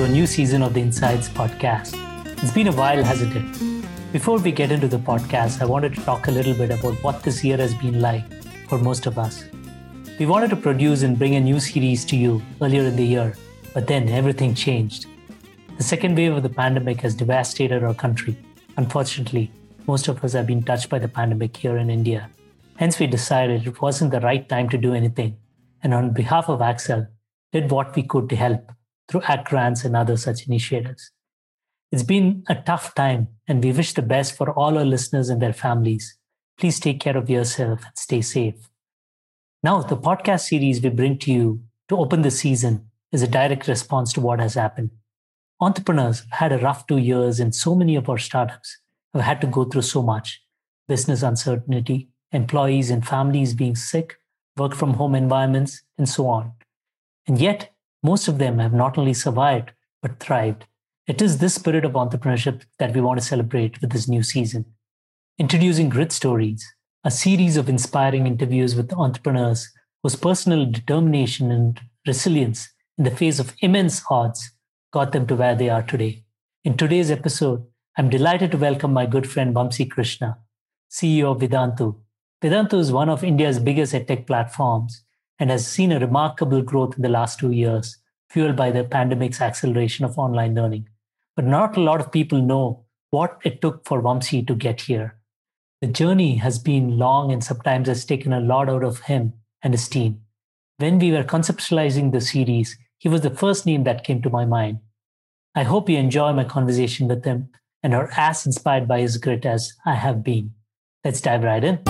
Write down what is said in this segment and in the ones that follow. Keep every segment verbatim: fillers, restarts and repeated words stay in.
a new season of the Insights podcast. It's been a while, hasn't it? Before we get into the podcast, I wanted to talk a little bit about what this year has been like for most of us. We wanted to produce and bring a new series to you earlier in the year, but then everything changed. The second wave of the pandemic has devastated our country. Unfortunately, most of us have been touched by the pandemic here in India. Hence, we decided it wasn't the right time to do anything, and on behalf of Accel, did what we could to help through ACT Grants and other such initiatives. It's been a tough time, and we wish the best for all our listeners and their families. Please take care of yourself and stay safe. Now, the podcast series we bring to you to open the season is a direct response to what has happened. Entrepreneurs have had a rough two years, and so many of our startups have had to go through so much. Business uncertainty, employees and families being sick, work from home environments, and so on. And yet, most of them have not only survived, but thrived. It is this spirit of entrepreneurship that we want to celebrate with this new season. Introducing Grit Stories, a series of inspiring interviews with entrepreneurs whose personal determination and resilience in the face of immense odds got them to where they are today. In today's episode, I'm delighted to welcome my good friend Vamsi Krishna, C E O of Vedantu. Vedantu is one of India's biggest edtech platforms and has seen a remarkable growth in the last two years, fueled by the pandemic's acceleration of online learning. But not a lot of people know what it took for Vamsi to get here. The journey has been long and sometimes has taken a lot out of him and his team. When we were conceptualizing the series, he was the first name that came to my mind. I hope you enjoy my conversation with him and are as inspired by his grit as I have been. Let's dive right in.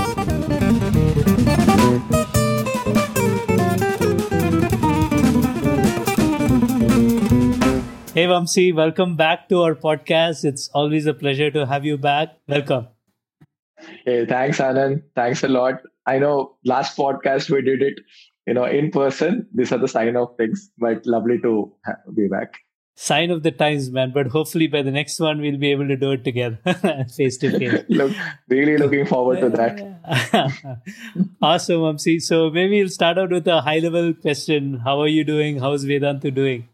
Hey Vamsi, welcome back to our podcast. It's always a pleasure to have you back. Welcome. Hey, thanks, Anand. Thanks a lot. I know last podcast we did it, you know, in person. These are the sign of things, but lovely to be back. Sign of the times, man. But hopefully by the next one, we'll be able to do it together, face to face. Look, really looking forward to that. Awesome, Vamsi. So maybe we'll start out with a high-level question. How are you doing? How's Vedantu doing?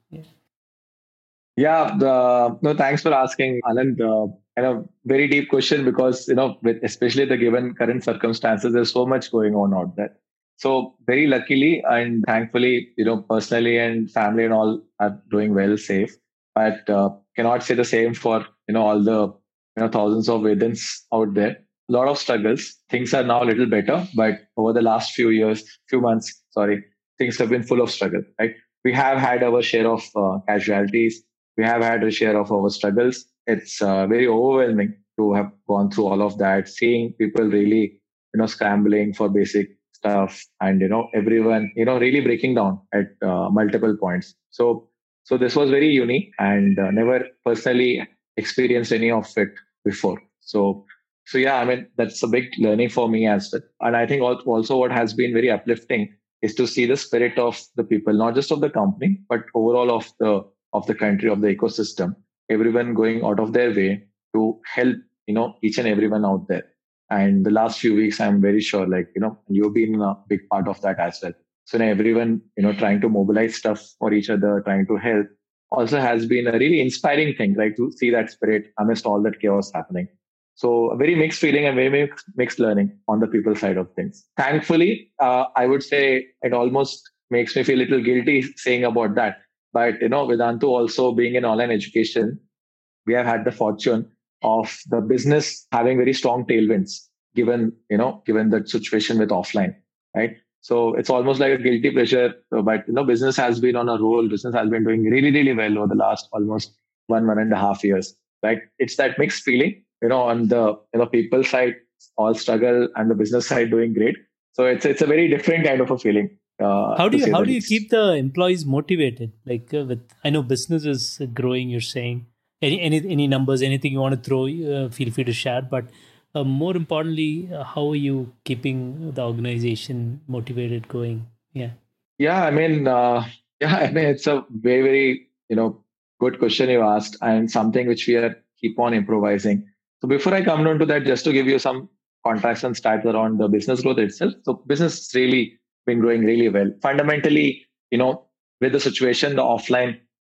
Yeah, the, no, thanks for asking, Anand. Uh, kind of very deep question because, you know, with especially the given current circumstances, there's so much going on out there. So very luckily and thankfully, you know, personally and family and all are doing well, safe. But uh, cannot say the same for, you know, all the, you know, thousands of Vedans out there. A lot of struggles. Things are now a little better, but over the last few years, few months, sorry, things have been full of struggle, right? We have had our share of uh, casualties. We have had a share of our struggles. It's uh, very overwhelming to have gone through all of that, seeing people really, you know, scrambling for basic stuff and, you know, everyone, you know, really breaking down at uh, multiple points. So, so this was very unique and uh, never personally experienced any of it before. So, so yeah, I mean, that's a big learning for me as well. And I think also what has been very uplifting is to see the spirit of the people, not just of the company, but overall of the of the country, of the ecosystem, everyone going out of their way to help, you know, each and everyone out there. And the last few weeks, I'm very sure, like, you know, you've been a big part of that as well. So now everyone, you know, trying to mobilize stuff for each other, trying to help also has been a really inspiring thing, like to see that spirit amidst all that chaos happening. So a very mixed feeling and very mixed, mixed learning on the people side of things. Thankfully, uh, I would say it almost makes me feel a little guilty saying about that. But, you know, Vedantu also being in online education, we have had the fortune of the business having very strong tailwinds, given, you know, given the situation with offline, right? So it's almost like a guilty pleasure, but, you know, business has been on a roll. Business has been doing really, really well over the last almost one, one and a half years, right? It's that mixed feeling, you know, on the, you know, people side, all struggle and the business side doing great. So it's, it's a very different kind of a feeling. Uh, how do you how do you keep the employees motivated? Like uh, with I know business is growing. You're saying any any any numbers, anything you want to throw, uh, feel free to share. But uh, more importantly, uh, how are you keeping the organization motivated, going? Yeah. Yeah, I mean, uh, yeah, I mean, it's a very very you know good question you asked, and something which we are keep on improvising. So before I come down to that, just to give you some context and stats around the business growth itself. So business really been growing really well. Fundamentally, you know, with the situation, the offline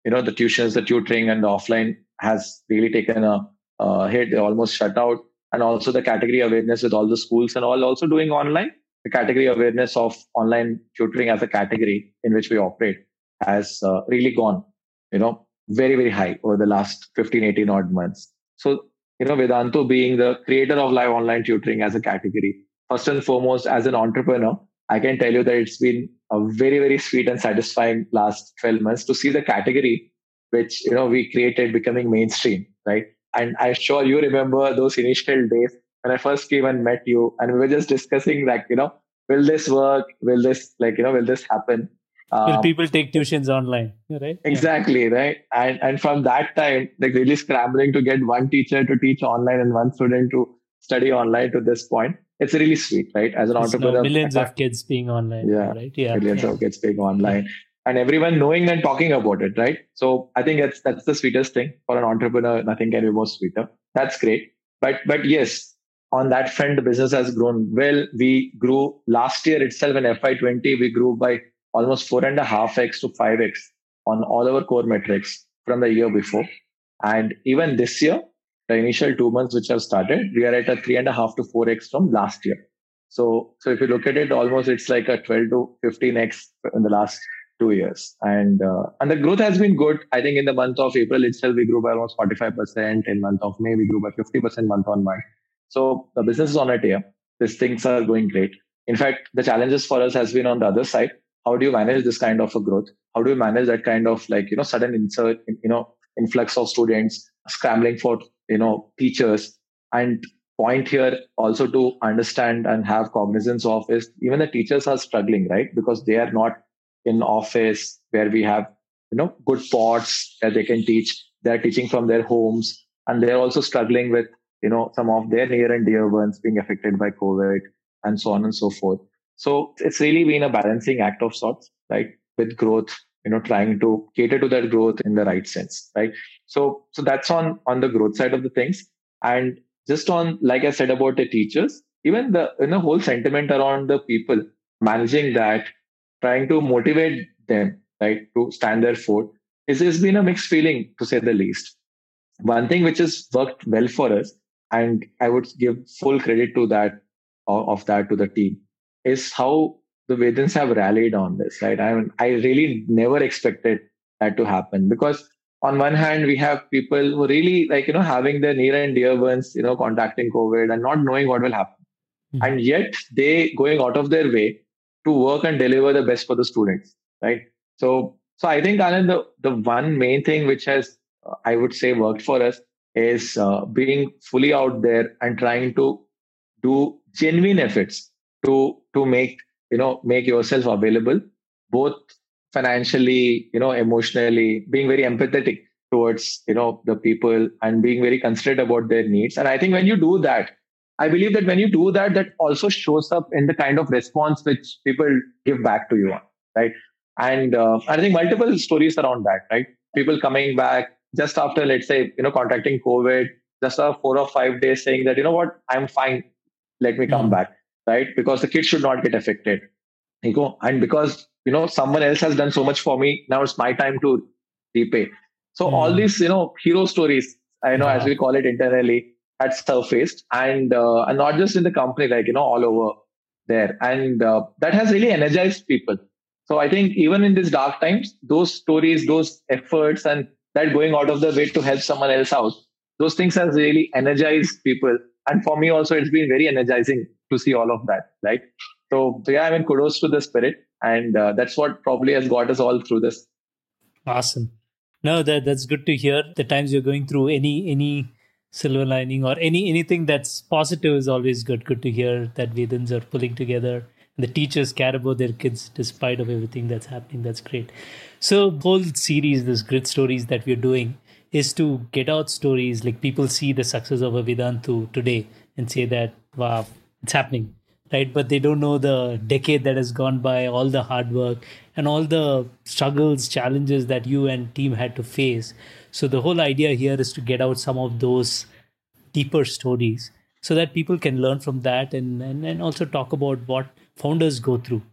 you know, the tuitions, the tutoring, and the offline has really taken a, a hit. They almost shut out. And also the category awareness with all the schools and all also doing online. The category awareness of online tutoring as a category in which we operate has uh, really gone, you know, very, very high over the last fifteen, eighteen odd months. So, you know, Vedantu being the creator of live online tutoring as a category, first and foremost, as an entrepreneur, I can tell you that it's been a very, very sweet and satisfying last twelve months to see the category which, you know, we created becoming mainstream, right? And I'm sure you remember those initial days when I first came and met you, and we were just discussing like, you know, will this work? Will this like, you know, will this happen? Will Um, people take tuitions online? Right? exactly, right. And and from that time, like really scrambling to get one teacher to teach online and one student to study online to this point. It's really sweet, right? As an It's now entrepreneur, millions of kids being online, yeah, right? Yeah. millions yeah. of kids being online and everyone knowing and talking about it, right? So I think that's that's the sweetest thing for an entrepreneur. Nothing can be more sweeter. That's great. But but yes, on that front, the business has grown well. We grew last year itself in F Y twenty. We grew by almost four and a half x to five x on all our core metrics from the year before. And even this year, the initial two months which have started, we are at a three and a half to four x from last year. So, so if you look at it, almost it's like a twelve to fifteen x in the last two years. And, uh, and the growth has been good. I think in the month of April itself, we grew by almost forty-five percent. In month of May, we grew by fifty percent month on month. So the business is on a tear. These things are going great. In fact, the challenges for us has been on the other side. How do you manage this kind of a growth? How do you manage that kind of like, you know, sudden insert, you know, influx of students scrambling for, you know, teachers? And point here also to understand and have cognizance of is even the teachers are struggling, right? Because they are not in office where we have, you know, good pods that they can teach. They're teaching from their homes, and they're also struggling with, you know, some of their near and dear ones being affected by COVID and so on and so forth. So it's really been a balancing act of sorts, right? With growth, you know, trying to cater to that growth in the right sense, right? So, so that's on, on the growth side of the things. And just on, like I said about the teachers, even the, you know, whole sentiment around the people managing that, trying to motivate them, right, to stand their foot, is has been a mixed feeling to say the least. One thing which has worked well for us, and I would give full credit to that, of, of that to the team, is how the Vedans have rallied on this, right? I mean, I really never expected that to happen because on one hand, we have people who really like, you know, having their near and dear ones, you know, contacting COVID and not knowing what will happen. Mm-hmm. And yet they going out of their way to work and deliver the best for the students, right? So, so I think, Anand, the, the one main thing which has, uh, I would say, worked for us is uh, being fully out there and trying to do genuine efforts to to make, you know, make yourself available, both financially, you know, emotionally, being very empathetic towards, you know, the people and being very considerate about their needs. And I think when you do that, I believe that when you do that, that also shows up in the kind of response which people give back to you on, right? And uh, I think multiple stories around that, right? People coming back just after, let's say, you know, contacting COVID, just after four or five days saying that, you know what, I'm fine. Let me come mm. back, right? Because the kids should not get affected. You go, and because, you know, someone else has done so much for me, now it's my time to repay. So mm. all these, you know, hero stories, I know, yeah. as we call it internally, had surfaced, and uh, and not just in the company, like, you know, all over there. And uh, that has really energized people. So I think even in these dark times, those stories, those efforts, and that going out of the way to help someone else out, those things have really energized people. And for me also, it's been very energizing to see all of that, right? So, so yeah, I mean, kudos to the spirit. And uh, that's what probably has got us all through this. Awesome. No, that that's good to hear. The times you're going through, any any silver lining or any anything that's positive is always good. Good to hear that Vedans are pulling together. And the teachers care about their kids despite of everything that's happening. That's great. So, whole series, this grit stories that we're doing, is to get out stories like people see the success of a Vedantu today and say that, wow, it's happening, right? But they don't know the decade that has gone by, all the hard work and all the struggles, challenges that you and team had to face. So the whole idea here is to get out some of those deeper stories so that people can learn from that and, and, and also talk about what founders go through,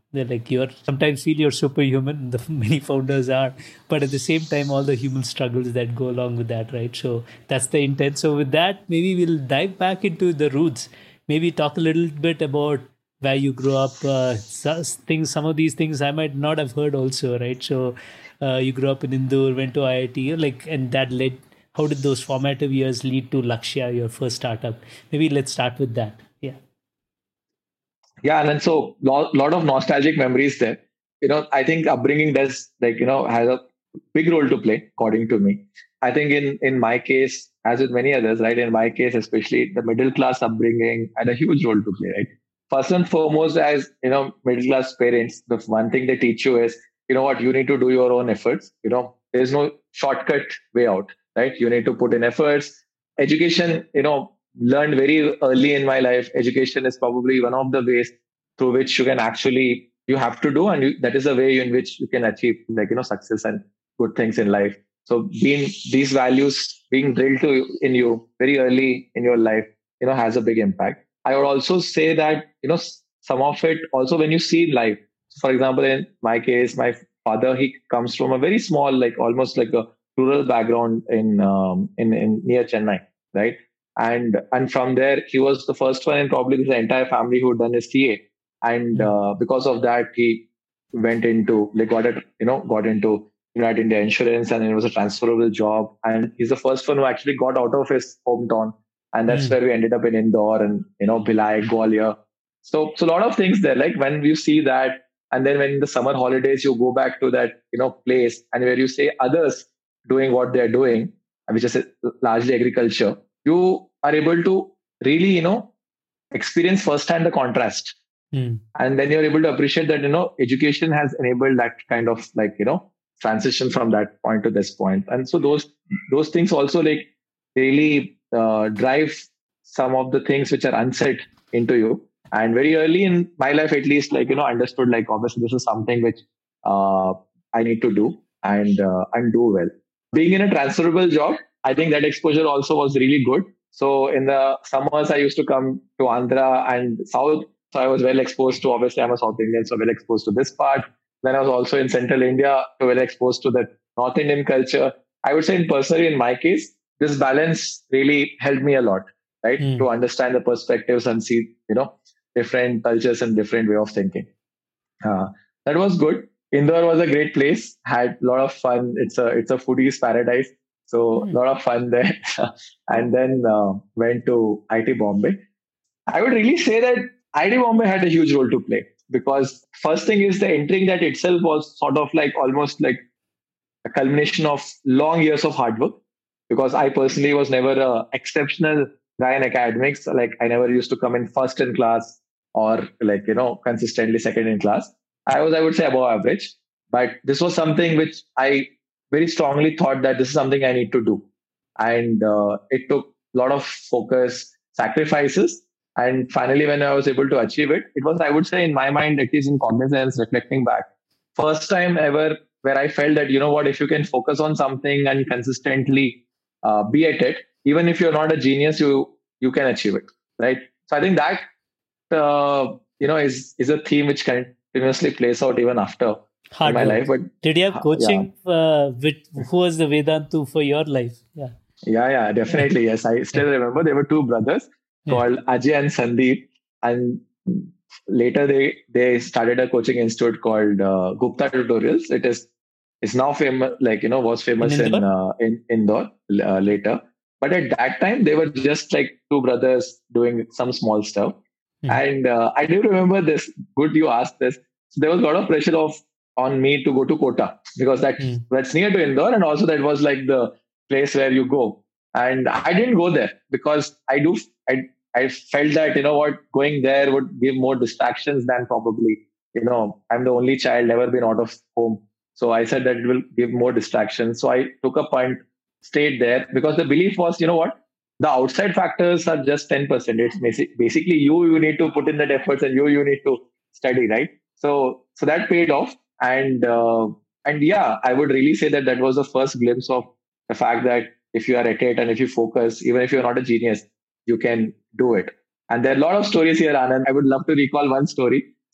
They're like you're sometimes feel you're superhuman. The many founders are, but at the same time, all the human struggles that go along with that, right? So that's the intent. So with that, maybe we'll dive back into the roots. Maybe talk a little bit about where you grew up. Uh, so- things, some of these things I might not have heard also, right? So uh, you grew up in Indore, went to I I T, like, and that led. How did those formative years lead to Lakshya, your first startup? Maybe let's start with that. Yeah. Yeah, and then so lot lot of nostalgic memories there. You know, I think upbringing does like you know has a big role to play, according to me. I think in in my case, as with many others, right? In my case, especially the middle class upbringing had a huge role to play, right? First and foremost, as you know, middle class parents, the one thing they teach you is, you know what, you need to do your own efforts. You know, there's no shortcut way out, right? You need to put in efforts. Education, you know, learned very early in my life. Education is probably one of the ways through which you can actually you have to do, and you, that is a way in which you can achieve like you know success and good things in life. So being these values being drilled to in you very early in your life, you know, has a big impact. I would also say that you know s- some of it also when you see life. For example, in my case, my father he comes from a very small, like almost like a rural background in um, in in near Chennai, right? And and from there he was the first one in probably the entire family who done his C A, and Mm. uh, because of that he went into like got it you know got into United India Insurance, and it was a transferable job, and he's the first one who actually got out of his hometown, and that's Mm. where we ended up in Indore and you know Bhilai, Gwalior. So so a lot of things there. Like when you see that, and then when in the summer holidays you go back to that you know place, and where you say others doing what they're doing, which is largely agriculture, you are able to really you know experience firsthand the contrast, Mm. and then you're able to appreciate that you know education has enabled that kind of like you know transition from that point to this point. And so those those things also like really uh, drive some of the things which are unsaid into you. And very early in my life at least, like you know understood like obviously this is something which uh, I need to do and uh, and do well. Being in a transferable job, I think that exposure also was really good. So in the summers I used to come to Andhra and South, so I was well exposed to, obviously, I'm a South Indian, so well exposed to this part. Then I was also in Central India, so well exposed to the North Indian culture. I would say, in personally, in my case, this balance really helped me a lot, right? Mm. To understand the perspectives and see, you know, different cultures and different way of thinking. Uh, that was good. Indore was a great place. Had a lot of fun. It's a it's a foodie's paradise. So a Mm. lot of fun there. And then uh, went to I T Bombay. I would really say that I D Bombay had a huge role to play, because first thing is the entering that itself was sort of like almost like a culmination of long years of hard work. Because I personally was never a exceptional guy in academics. Like I never used to come in first in class or like you know consistently second in class. I was I would say above average, but this was something which I very strongly thought that this is something I need to do, and uh, it took a lot of focus, sacrifices, and finally when I was able to achieve it, it was I would say in my mind, at least in cognizance, reflecting back, first time ever where I felt that you know what, if you can focus on something and consistently uh, be at it, even if you're not a genius, you you can achieve it, right? So I think that uh, you know is is a theme which continuously plays out even after in Hard my life. work. But Did you have uh, yeah, coaching? Uh, with who was the Vedantu for your life? Yeah. yeah, yeah, definitely. Yes, I still remember there were two brothers Yeah. called Ajay and Sandeep, and later they they started a coaching institute called uh, Gupta Tutorials. It is is now famous, like you know, was In famous in Indore? uh, in Indore uh, later. But at that time, they were just like two brothers doing some small stuff. Mm. And uh, I do remember this. Good, you asked this. So there was a lot of pressure of on me to go to Kota, because that's Mm. that's near to Indore, and also that was like the place where you go. And I didn't go there because I do I I felt that you know what, going there would give more distractions than probably you know I'm the only child, never been out of home, so I said that it will give more distractions. So I took a punt, stayed there, because the belief was, you know what, the outside factors are just ten percent. It's basic, basically you, you need to put in that efforts, and you, you need to study, right? So, so that paid off. And, uh, and yeah, I would really say that that was the first glimpse of the fact that if you are at it and if you focus, even if you're not a genius, you can do it. And there are a lot of stories here, Anand. I would love to recall one story.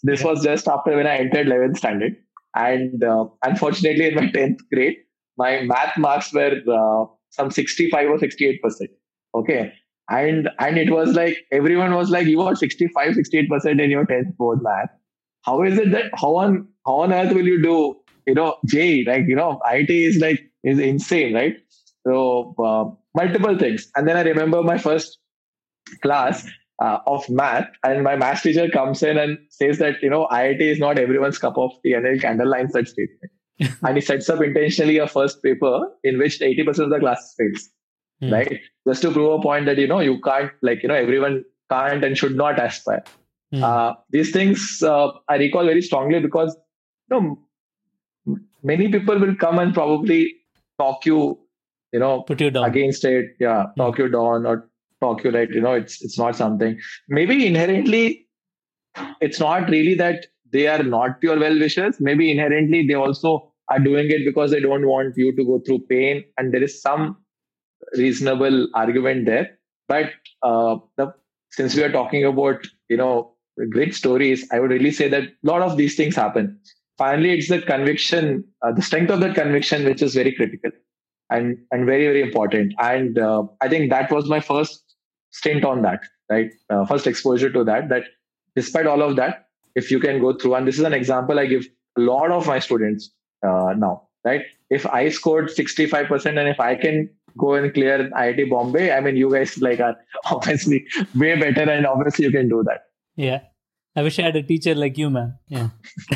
This Yeah. was just after when I entered eleventh standard. And uh, unfortunately, in my tenth grade, my math marks were uh, some sixty-five or sixty-eight percent. Okay. And and it was like, everyone was like, you got sixty-five, sixty-eight percent in your tenth board math. How is it that, how on, how on earth will you do, you know, J? Like, you know, I T is like, is insane, right? So, uh, multiple things. And then I remember my first class uh, of math, and my math teacher comes in and says that, you know, I I T is not everyone's cup of tea, and he underlines that statement. And he sets up intentionally a first paper in which eighty percent of the class fails, Mm. right? Just to prove a point that, you know, you can't, like, you know, everyone can't and should not aspire. Mm. Uh, these things uh, I recall very strongly because, you know, m- many people will come and probably talk you, you know, Put you down. against it, yeah, talk you down or talk you like, you know, it's it's not something. Maybe inherently, it's not really that they are not your well wishers. Maybe inherently they also are doing it because they don't want you to go through pain, and there is some reasonable argument there. But uh, the, since we are talking about, you know, great stories, I would really say that a lot of these things happen. Finally, it's the conviction, uh, the strength of that conviction, which is very critical and and very very important. And uh, I think that was my first stint on that, right? Uh, first exposure to that. That despite all of that, if you can go through, and this is an example I give a lot of my students uh, now, right? If I scored sixty-five percent and if I can go and clear I I T Bombay, I mean, you guys like are obviously way better, and obviously you can do that. Yeah. I wish I had a teacher like you, man. Yeah.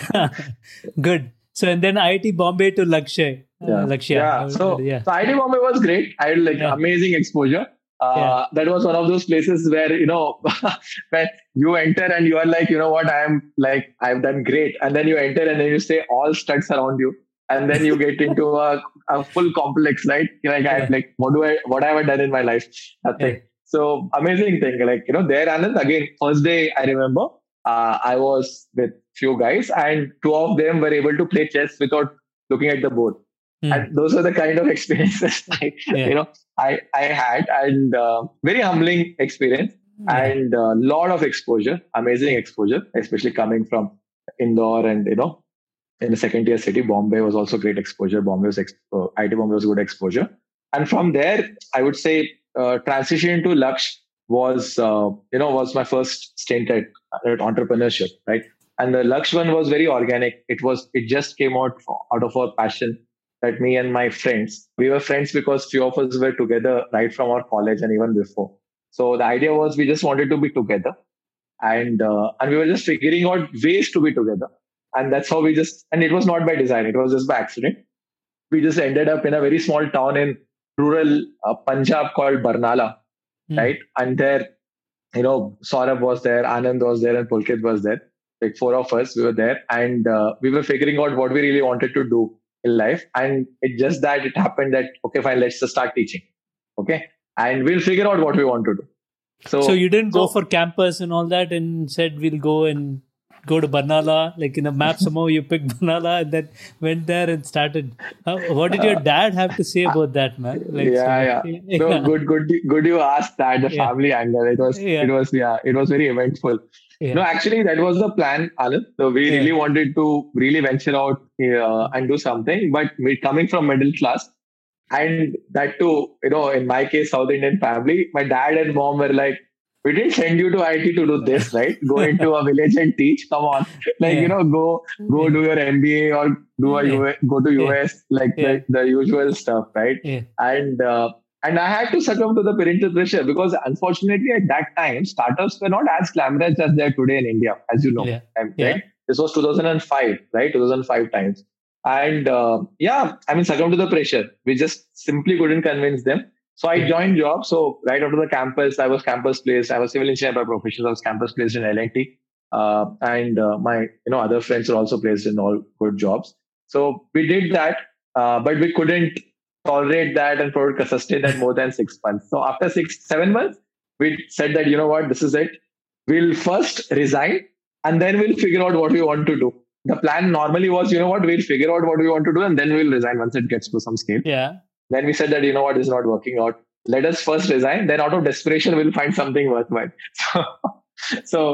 Good. So, and then I I T Bombay to Lakshay. Uh, Yeah. Lakshya. Yeah. So, yeah. so I I T Bombay was great. I had like Yeah. amazing exposure. Uh, Yeah. That was one of those places where, you know, when you enter and you are like, you know what, I am like, I've done great. And then you enter and then you say all studs around you. And then you get into a, a full complex, right? You're like, Yeah. I'm like, what do I, what have I done in my life? Nothing. Yeah. So amazing thing. Like, you know, there, Anand, again, first day I remember, uh, I was with few guys and two of them were able to play chess without looking at the board. Hmm. And those are the kind of experiences I, Yeah. you know, I, I had, and uh, very humbling experience Yeah. and a lot of exposure, amazing exposure, especially coming from Indore and, you know, in a second tier city. Bombay was also great exposure. Bombay was, ex- uh, I I T Bombay was good exposure. And from there, I would say uh, transition to Laksh was, uh, you know, was my first stint at, at entrepreneurship, right? And the Laksh one was very organic. It was, it just came out out of our passion, that me and my friends, we were friends because few of us were together right from our college and even before. So the idea was we just wanted to be together, and uh, and we were just figuring out ways to be together. And that's how we just, and it was not by design, it was just by accident. We just ended up in a very small town in rural uh, Punjab called Barnala, Hmm. right? And there, you know, Saurabh was there, Anand was there, and Pulkit was there. Like four of us, we were there, and uh, we were figuring out what we really wanted to do in life. And it just that it happened that, okay, fine, let's just start teaching. Okay. And we'll figure out what we want to do. So, So you didn't go so- for campus and all that and said we'll go and go to Barnala, like in a map somehow you picked Barnala and then went there and started. How, what did your dad have to say about that, man? Like, yeah, so- yeah. No, good, good, good. You asked that, the Yeah. family angle. It was, Yeah. it was, yeah, it was very eventful. Yeah. No, actually, that was the plan, Anand. So we Yeah. really wanted to really venture out uh, and do something. But we coming from middle class, and that too, you know, in my case, South Indian family, my dad and mom were like, we didn't send you to I T to do this, right? Go into a village and teach. Come on, like Yeah. you know, go go do your M B A or do a Yeah. U S, go to U S, like Yeah. the, the usual stuff, right? Yeah. And uh, and I had to succumb to the parental pressure because unfortunately at that time startups were not as glamorous as they are today in India, as you know. Yeah. Um, Yeah. Right? This was two thousand five, right? two thousand five times. And uh, yeah, I mean, succumb to the pressure. We just simply couldn't convince them. So I Yeah. joined job. So right after the campus, I was campus placed. I was civil engineer by profession. I was campus placed in L and T. Uh, and uh, my you know other friends were also placed in all good jobs. So we did that, uh, but we couldn't tolerate that and probably sustain that more than six months. So after six, seven months, we said that, you know what, this is it. We'll first resign and then we'll figure out what we want to do. The plan normally was, you know what, we'll figure out what we want to do and then we'll resign once it gets to some scale. Yeah. Then we said that, you know what, is not working out. Let us first resign. Then out of desperation, we'll find something worthwhile. So, so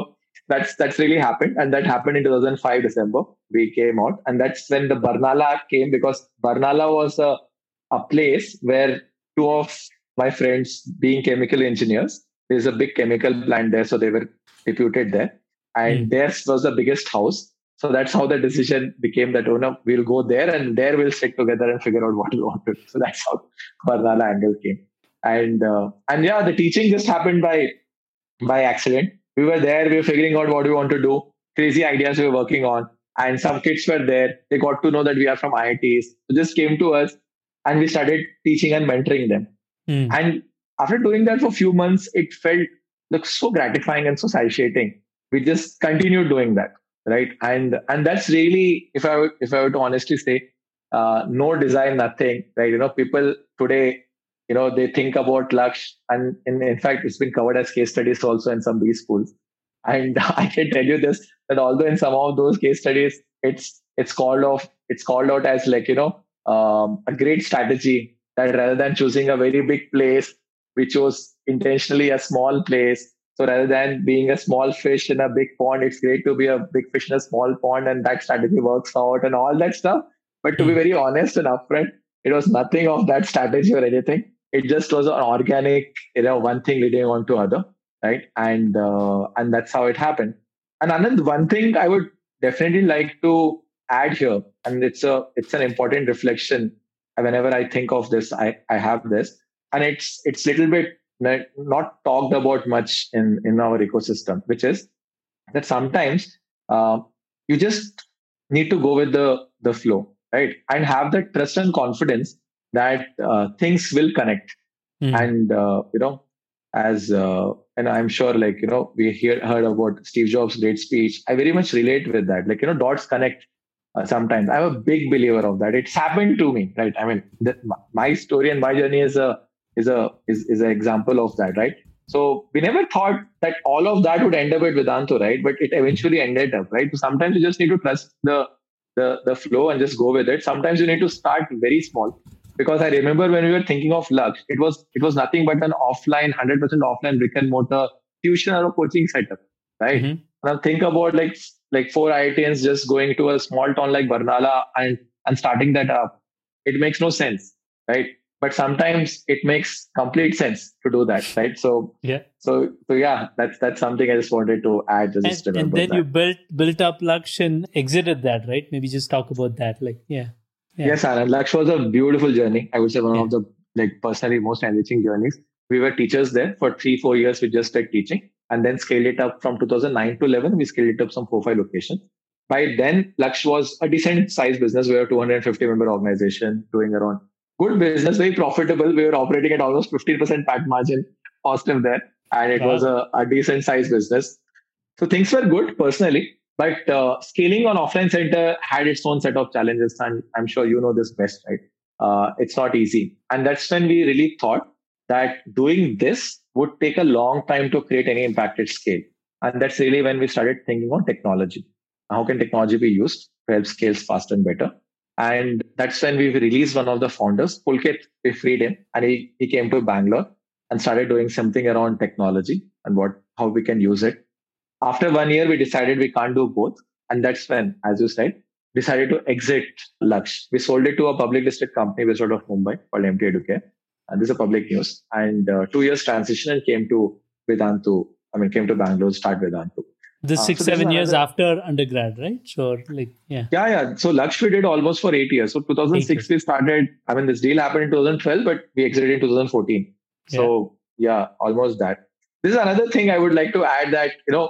that's that's really happened, and that happened in two thousand five December. We came out, and that's when the Barnala came, because Barnala was a a place where two of my friends, being chemical engineers, there's a big chemical plant there, so they were deputed there, and Mm. theirs was the biggest house. So that's how the decision became that, oh no, we'll go there, and there we'll sit together and figure out what we want to do. So that's how Barnala angle came. And uh, and yeah, the teaching just happened by by accident. We were there, we were figuring out what we want to do, crazy ideas we were working on. And some kids were there. They got to know that we are from I I Ts. So just came to us, and we started teaching and mentoring them. Mm. And after doing that for a few months, it felt like so gratifying and so satiating. We just continued doing that, right? And and that's really, if I were, if I were to honestly say, uh, no design, nothing, right? You know, people today, you know, they think about Laksh, and in, in fact, it's been covered as case studies also in some B schools. And I can tell you this, that although in some of those case studies, it's it's called off, it's called out as like, you know, um, a great strategy, that rather than choosing a very big place, we chose intentionally a small place. So rather than being a small fish in a big pond, it's great to be a big fish in a small pond, and that strategy works out and all that stuff. But to be very honest and upfront, it was nothing of that strategy or anything. It just was an organic, you know, one thing leading on to other, right? And uh, and that's how it happened. And Anand, one thing I would definitely like to add here, and it's a it's an important reflection. Whenever I think of this, I, I have this, and it's it's little bit not, not talked about much in in our ecosystem, which is that sometimes uh, you just need to go with the the flow, right? And have that trust and confidence that uh, things will connect. Mm. And uh, you know, as uh, and I'm sure, like, you know, we hear heard about Steve Jobs' great speech. I very much relate with that. Like, you know, dots connect. Uh, sometimes I'm a big believer of that. It's happened to me, right? I mean, the, my story and my journey is a is a is is an example of that, right? So we never thought that all of that would end up at Vedantu, right? But it eventually ended up, right? So sometimes you just need to trust the the the flow and just go with it. Sometimes you need to start very small. Because I remember when we were thinking of Lux, it was it was nothing but an offline, one hundred percent offline brick and mortar tuition or a coaching setup, right? Mm-hmm. Now think about like like four I I Tians just going to a small town like Barnala and and starting that up. It makes no sense, right? But sometimes it makes complete sense to do that, right? So yeah, so so yeah, that's that's something I just wanted to add. To just and, and then that. you built built up Laksh and exited that, right? Maybe just talk about that, like yeah. Yeah. Yes, Anand. Laksh was a beautiful journey. I would say one yeah. of the like personally most enriching journeys. We were teachers there for three, four years. We just started teaching, and then scaled it up from two thousand nine to eleven. We scaled it up some four, five locations. By then, Laksh was a decent sized business. We were a two hundred fifty member organization doing around good business, very profitable. We were operating at almost fifteen percent P A T margin positive there, and it wow. was a, a decent sized business. So things were good personally. But uh, scaling on offline center had its own set of challenges, and I'm sure you know this best, right? Uh, it's not easy. And that's when we really thought that doing this would take a long time to create any impact at scale. And that's really when we started thinking on technology. How can technology be used to help scale faster and better? And that's when we released one of the founders, Pulkit. We freed him, and he, he came to Bangalore and started doing something around technology and what how we can use it. After one year, we decided we can't do both. And that's when, as you said, decided to exit Laksh. We sold it to a public listed company based out of Mumbai called M T Educare. And this is a public news. And uh, two years transition and came to Vedantu. I mean, came to Bangalore, start Vedantu. This uh, six, so seven years another... after undergrad, right? Sure. Like, yeah. Yeah, yeah. So Laksh we did almost for eight years. So two thousand six, we started, I mean, this deal happened in two thousand twelve, but we exited in two thousand fourteen. Yeah. So yeah, almost that. This is another thing I would like to add that, you know,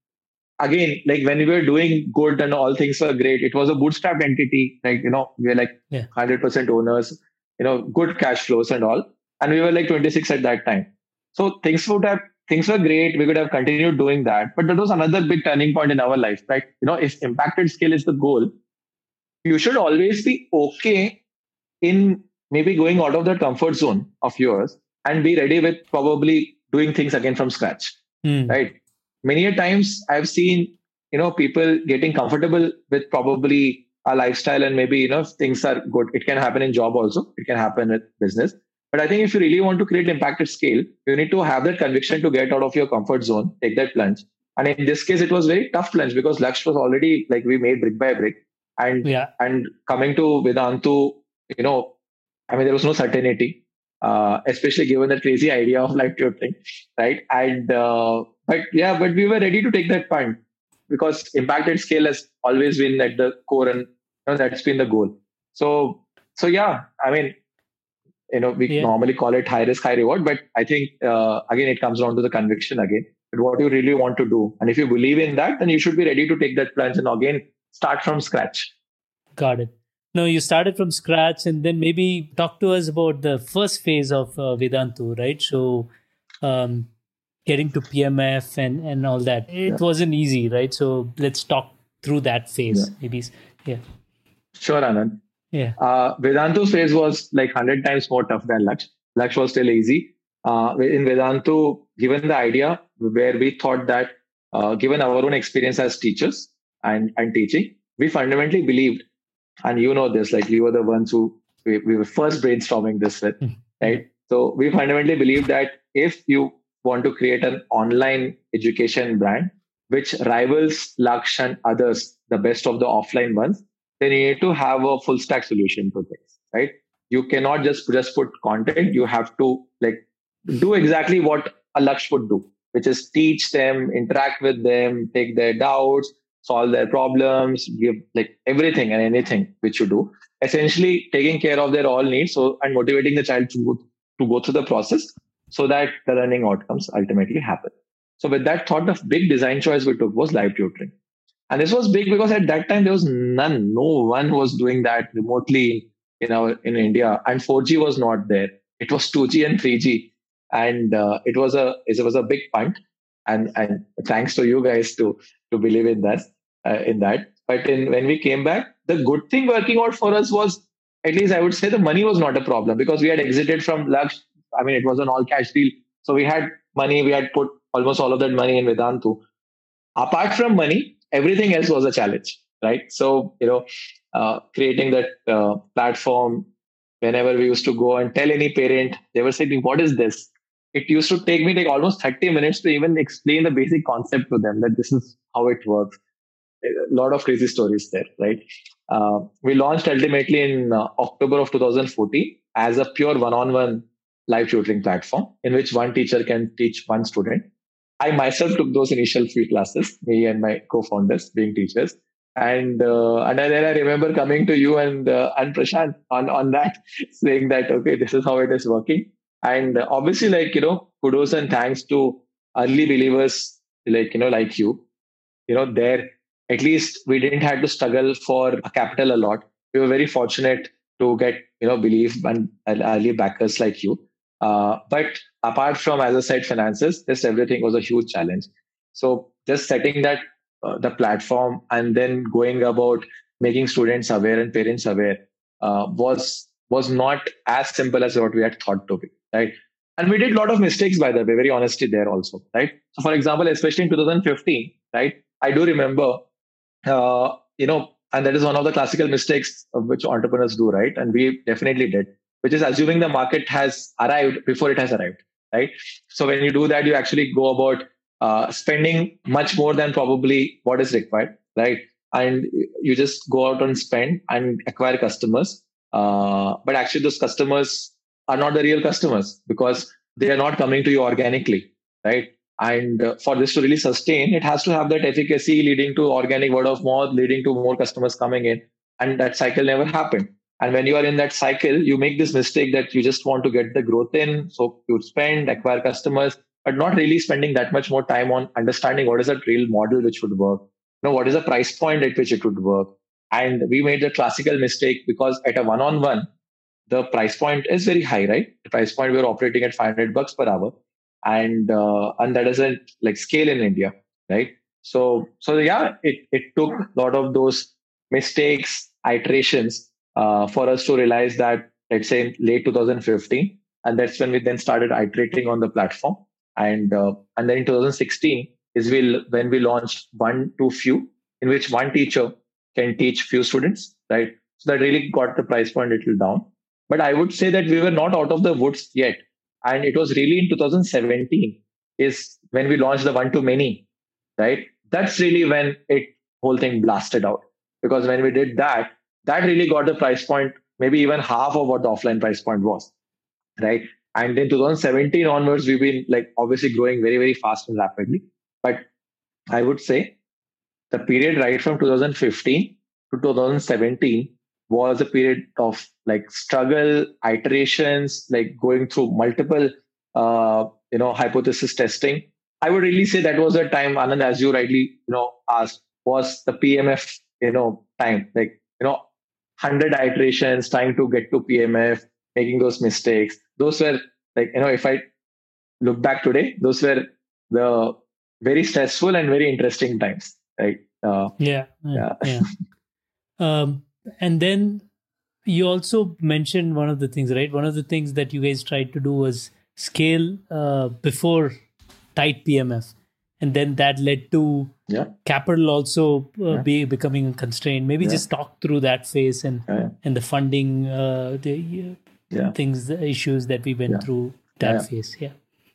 again, like when we were doing good and all things were great, it was a bootstrapped entity. Like, you know, we were like yeah. one hundred percent owners, you know, good cash flows and all. And we were like twenty-six at that time. So things would have, things were great. We could have continued doing that. But that was another big turning point in our life, right? You know, if impacted scale is the goal, you should always be okay in maybe going out of that comfort zone of yours and be ready with probably doing things again from scratch, mm. right? Many a times I've seen, you know, people getting comfortable with probably a lifestyle, and maybe, you know, if things are good. It can happen in job also. It can happen with business. But I think if you really want to create impact at scale, you need to have that conviction to get out of your comfort zone, take that plunge, And in this case, it was very tough plunge because Laksh was already like we made brick by brick. And Yeah. and coming to Vedantu, you know, I mean, there was no certainty, uh, especially given the crazy idea of live tutoring, right? And uh, but yeah, but we were ready to take that punt because impact at scale has always been at the core, and you know, that's been the goal. So so yeah, I mean, you know, we Yeah. normally call it high risk, high reward, but I think uh, again it comes down to the conviction again, and what you really want to do, and if you believe in that, then you should be ready to take that plunge and again start from scratch. Got it. No, you started from scratch, and then maybe talk to us about the first phase of uh, Vedantu, right? So, um, getting to P M F and and all that, it Yeah. wasn't easy, right? So let's talk through that phase, Yeah. maybe. Yeah. Sure, Anand. Yeah. Uh, Vedantu's phase was like one hundred times more tough than Laksh. Laksh was still easy. Uh, in Vedantu, given the idea where we thought that, uh, given our own experience as teachers and, and teaching, we fundamentally believed, and you know this, like we were the ones who we, we were first brainstorming this with, Mm. right? So we fundamentally believe that if you want to create an online education brand which rivals Laksh and others, the best of the offline ones, then you need to have a full stack solution to this, right? You cannot just just put content. You have to like do exactly what a Laksh would do, which is teach them, interact with them, take their doubts, solve their problems, give like everything and anything which you do. Essentially, taking care of their all needs, so and motivating the child to go, to go through the process, so that the learning outcomes ultimately happen. So, with that thought, the big design choice we took was live tutoring. And this was big because at that time there was none, no one was doing that remotely in our in India, and four G was not there. It was two G and three G, and uh, it was a it was a big punt. And and thanks to you guys to to believe in that uh, in that. But in when we came back, the good thing working out for us was, at least I would say, the money was not a problem because we had exited from Laksh. I mean, it was an all cash deal, so we had money. We had put almost all of that money in Vedantu. Apart from money, everything else was a challenge, right? So, you know, uh, creating that uh, platform, whenever we used to go and tell any parent, they were saying, what is this? It used to take me like almost thirty minutes to even explain the basic concept to them, that this is how it works. A lot of crazy stories there, right? Uh, we launched ultimately in uh, October of two thousand fourteen as a pure one-on-one live tutoring platform in which one teacher can teach one student. I myself took those initial few classes, me and my co-founders being teachers. And uh, and then I remember coming to you and uh, and Prashant on, on that, saying that, okay, this is how it is working. And obviously, like, you know, kudos and thanks to early believers like, you know, like you, you know, there, at least we didn't have to struggle for a capital a lot. We were very fortunate to get, you know, belief and early backers like you. Uh, but apart from, as I said, finances, just everything was a huge challenge. So just setting that, uh, the platform and then going about making students aware and parents aware uh, was was not as simple as what we had thought to be, right? And we did a lot of mistakes, by the way, very honestly there also, right? So for example, especially in two thousand fifteen, right? I do remember, uh, you know, and that is one of the classical mistakes of which entrepreneurs do, right? And we definitely did, which is assuming the market has arrived before it has arrived, right? So when you do that, you actually go about uh, spending much more than probably what is required, right? And you just go out and spend and acquire customers. Uh, but actually, those customers are not the real customers because they are not coming to you organically, right? And uh, for this to really sustain, it has to have that efficacy leading to organic word of mouth, leading to more customers coming in. And that cycle never happened. And when you are in that cycle, you make this mistake that you just want to get the growth in. So you spend, acquire customers, but not really spending that much more time on understanding what is that real model which would work. You know, what is the price point at which it would work? And we made the classical mistake because at a one-on-one, the price point is very high, right? The price point we're operating at five hundred bucks per hour, and uh, and that doesn't like scale in India, right? So so yeah, it it took a lot of those mistakes, iterations uh, for us to realize that, let's say in late two thousand fifteen, and that's when we then started iterating on the platform, and uh, and then in two thousand sixteen is we when we launched one to few, in which one teacher can teach few students, right? So that really got the price point a little down. But I would say that we were not out of the woods yet. And it was really in two thousand seventeen is when we launched the one to many. right? That's really when it whole thing blasted out. Because when we did that, that really got the price point, maybe even half of what the offline price point was, right? And in two thousand seventeen onwards, we've been like obviously growing very, very fast and rapidly. But I would say the period right from two thousand fifteen to two thousand seventeen was a period of like struggle, iterations, like going through multiple, uh, you know, hypothesis testing. I would really say that was a time, Anand, as you rightly, you know, asked, was the P M F, you know, time. Like, you know, one hundred iterations, trying to get to P M F, making those mistakes. Those were like, you know, if I look back today, those were the very stressful and very interesting times, right? Uh, yeah, yeah. yeah. um, and then you also mentioned one of the things, right? One of the things that you guys tried to do was scale uh, before tight P M F. And then that led to yeah. capital also uh, yeah. be becoming a constraint. Maybe yeah. just talk through that phase and yeah. and the funding, uh, the uh, yeah. things, the issues that we went yeah. through that yeah. phase. Yeah.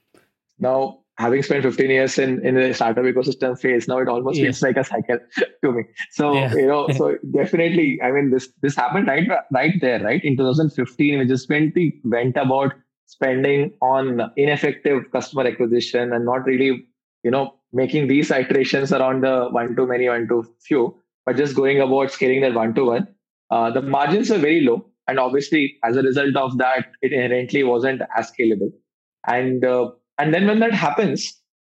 Now, having spent fifteen years in, in the startup ecosystem phase, now it almost yeah. feels like a cycle to me. So, yeah. you know, so definitely, I mean, this this happened right right there, right? In two thousand fifteen, we just went, went about spending on ineffective customer acquisition and not really, you know, making these iterations around the one to many, one to few, but just going about scaling that one to one. Uh, the margins were very low. And obviously, as a result of that, it inherently wasn't as scalable. And uh, and then when that happens,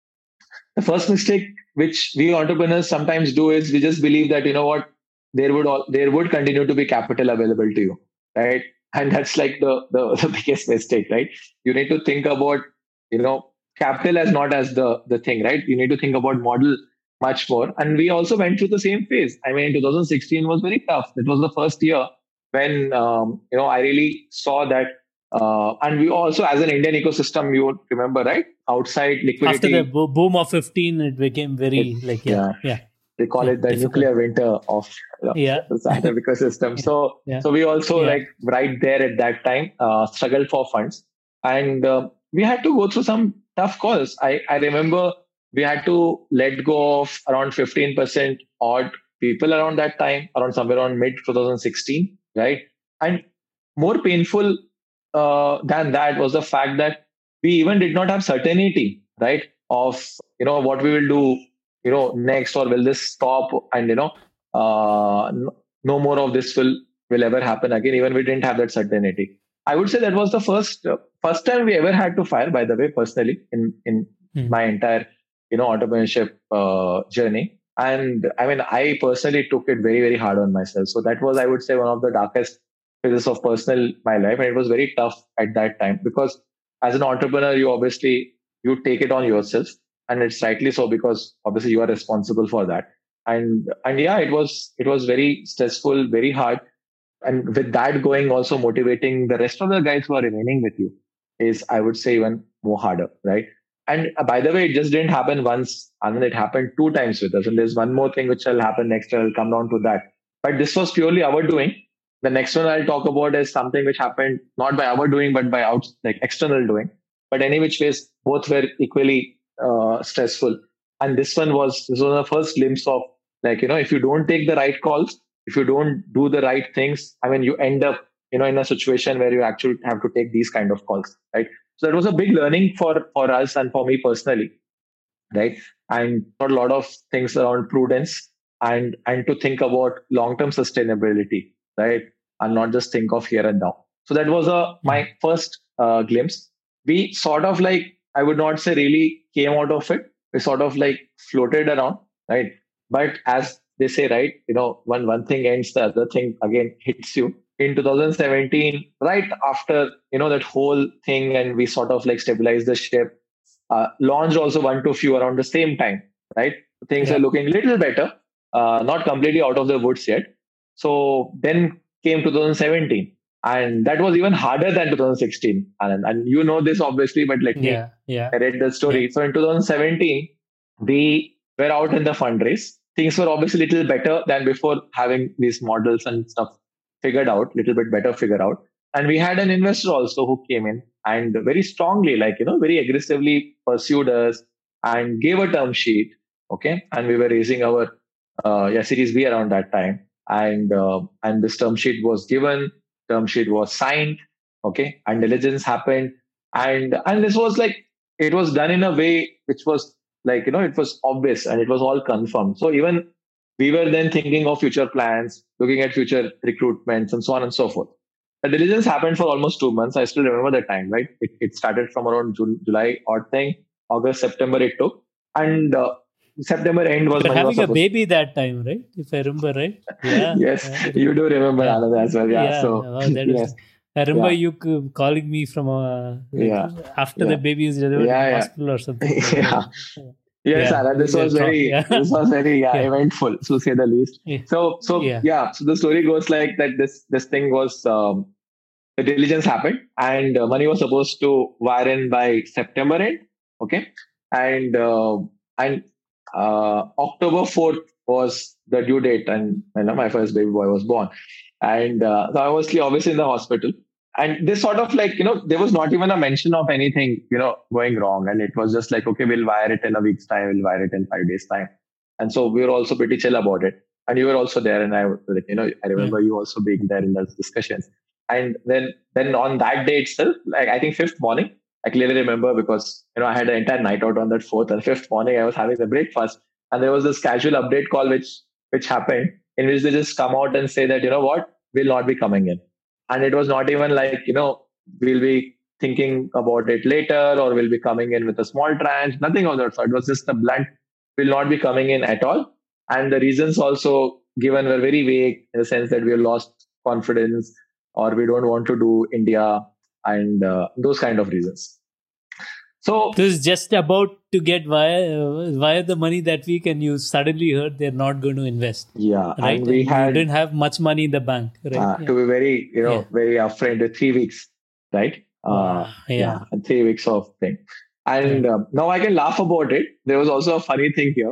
the first mistake which we entrepreneurs sometimes do is we just believe that, you know what, there would all, there would continue to be capital available to you, right? And that's like the, the, the biggest mistake, right? You need to think about, you know, capital as not as the, the thing, right? You need to think about model much more. And we also went through the same phase. I mean, two thousand sixteen was very tough. It was the first year when, um, you know, I really saw that. Uh, and we also, as an Indian ecosystem, you would remember, right? Outside liquidity. After the bo- boom of fifteen, it became very it, like, yeah, yeah. yeah. They call yeah, it the difficult. nuclear winter of you know, yeah. the startup ecosystem. So, yeah. so we also yeah. like right there at that time uh, struggled for funds, and uh, we had to go through some tough calls. I, I remember we had to let go of around fifteen percent odd people around that time, around somewhere around mid twenty sixteen, right? And more painful uh, than that was the fact that we even did not have certainty, right, of you know what we will do, you know, next, or will this stop, and you know, uh, no, no more of this will will ever happen again. Even we didn't have that certainty. I would say that was the first uh, first time we ever had to fire. By the way, personally, in in mm. my entire you know entrepreneurship uh, journey, and I mean, I personally took it very very hard on myself. So that was, I would say, one of the darkest phases of personal my life, and it was very tough at that time because as an entrepreneur, you obviously you take it on yourself. And it's rightly so, because obviously you are responsible for that. And and yeah, it was it was very stressful, very hard. And with that going, also motivating the rest of the guys who are remaining with you is, I would say, even more harder, right? And uh, by the way, it just didn't happen once, and then it happened two times with us. And there's one more thing which will happen next. I'll come down to that. But this was purely our doing. The next one I'll talk about is something which happened not by our doing, but by out like external doing. But any which ways, both were equally uh, stressful. And this one was this was the first glimpse of, like, you know, if you don't take the right calls, if you don't do the right things, I mean, you end up, you know, in a situation where you actually have to take these kind of calls, right? So that was a big learning for for us and for me personally, right? And a lot of things around prudence and and to think about long term sustainability, right? And not just think of here and now. So that was a my first uh, glimpse. We sort of like, I would not say really came out of it. We sort of like floated around, right? But as they say, right, you know, when one thing ends, the other thing again hits you. In two thousand seventeen, right after, you know, that whole thing, and we sort of like stabilized the ship, uh, launched also one to few around the same time, right? Things yeah. are looking a little better, uh, not completely out of the woods yet. So then came two thousand seventeen. And that was even harder than two thousand sixteen. And, and you know this obviously, but let me yeah, yeah. narrate the story. Yeah. So in two thousand seventeen, we were out in the fundraise. Things were obviously a little better than before, having these models and stuff figured out, little bit better figured out. And we had an investor also who came in and very strongly, like, you know, very aggressively pursued us and gave a term sheet. Okay. And we were raising our uh, yeah, Series B around that time. And uh, and this term sheet was given, term sheet was signed. Okay. And diligence happened. And and this was like, it was done in a way which was like, you know, it was obvious and it was all confirmed. So even we were then thinking of future plans, looking at future recruitments and so on and so forth. The diligence happened for almost two months. I still remember the time, right? It, it started from around June, July or thing, August, September it took. And uh, September end was You're when having was a baby that time, right? If I remember right. Yeah. yes, yeah, you do remember yeah. Anand as well. Yeah. yeah. So oh, that yes. Is, I remember yeah. you calling me from a, like, yeah. after yeah. the baby is delivered yeah, in the yeah. hospital or something. yeah. Yes, yeah, Anand, this was very, yeah. this was very yeah, yeah. eventful, to say the least. Yeah. So, so yeah. yeah, so the story goes like that. This this thing was um, the diligence happened, and uh, money was supposed to wire in by September end. Okay, and uh, and uh, October fourth was the due date, and you know, my first baby boy was born, and uh, so I was obviously in the hospital. And this sort of like, you know, there was not even a mention of anything, you know, going wrong. And it was just like, okay, we'll wire it in a week's time. We'll wire it in five days time. And so we were also pretty chill about it. And you were also there. And I, like, you know, I remember yeah. you also being there in those discussions. And then, then on that day itself, like I think fifth morning, I clearly remember because, you know, I had an entire night out on that fourth and fifth morning. I was having the breakfast and there was this casual update call, which, which happened in which they just come out and say that, you know what, we'll not be coming in. And it was not even like, you know, we'll be thinking about it later or we'll be coming in with a small tranche, nothing of that sort. It was just a blunt, will not be coming in at all. And the reasons also given were very vague in the sense that we have lost confidence or we don't want to do India and uh, those kind of reasons. So this is just about to get via uh, via the money that week, and you suddenly heard they're not going to invest. Yeah, right. And we and had you didn't have much money in the bank. Right? Uh, yeah. To be very, you know, yeah. very upfront, with three weeks, right? Uh, yeah. yeah, three weeks of thing. And yeah. uh, now I can laugh about it. There was also a funny thing here.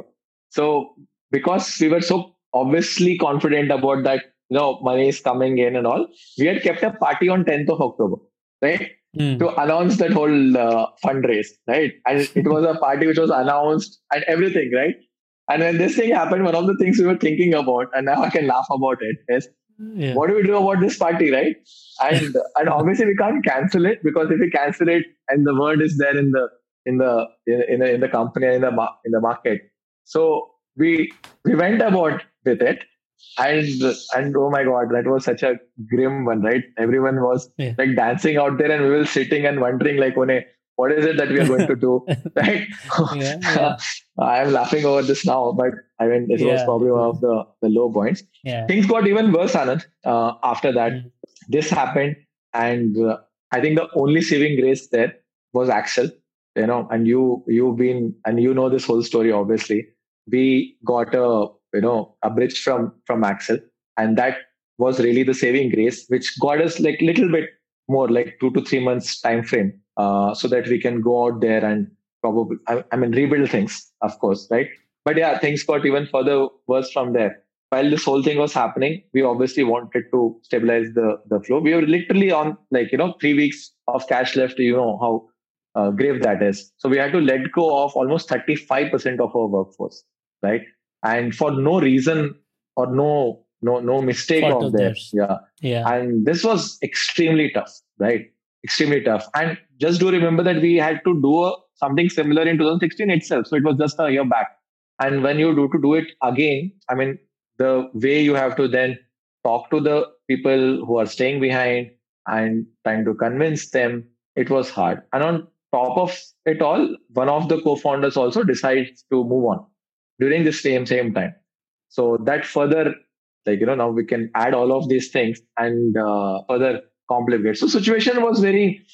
So because we were so obviously confident about that, you know, money is coming in and all, we had kept a party on tenth of October, right? Mm. To announce that whole uh, fundraise, right? And it was a party which was announced and everything, right? And when this thing happened, one of the things we were thinking about, and now I can laugh about it, is yeah. what do we do about this party, right? And and obviously we can't cancel it because if we cancel it and the word is there in the in the in, in, the, in the company in the in the market, so we we went about with it. And and oh my God, that was such a grim one, right? Everyone was yeah. like dancing out there, and we were sitting and wondering, like, oh, what is it that we are going to do, right? yeah, yeah. I'm laughing over this now, but I mean, this yeah. was probably one of the, the low points. Yeah. Things got even worse, Anand. Uh, after that, mm. this happened, and uh, I think the only saving grace there was Axel. You know, and you you've been and you know this whole story. Obviously, we got a you know a bridge from from Axel, and that was really the saving grace, which got us like little bit more, like two to three months time frame, uh, so that we can go out there and probably I, I mean rebuild things, of course, right? But yeah, things got even further worse from there. While this whole thing was happening, we obviously wanted to stabilize the the flow. We were literally on like you know three weeks of cash left. You know how uh, grave that is. So we had to let go of almost thirty-five percent of our workforce, right? And for no reason or no no no mistake of theirs. Yeah. Yeah. And this was extremely tough, right? Extremely tough. And just do remember that we had to do a, something similar in twenty sixteen itself. So it was just a year back. And when you do to do it again, I mean, the way you have to then talk to the people who are staying behind and trying to convince them, it was hard. And on top of it all, one of the co-founders also decides to move on during the same same time. So that further, like, you know, now we can add all of these things and uh, further complicate. So situation was very,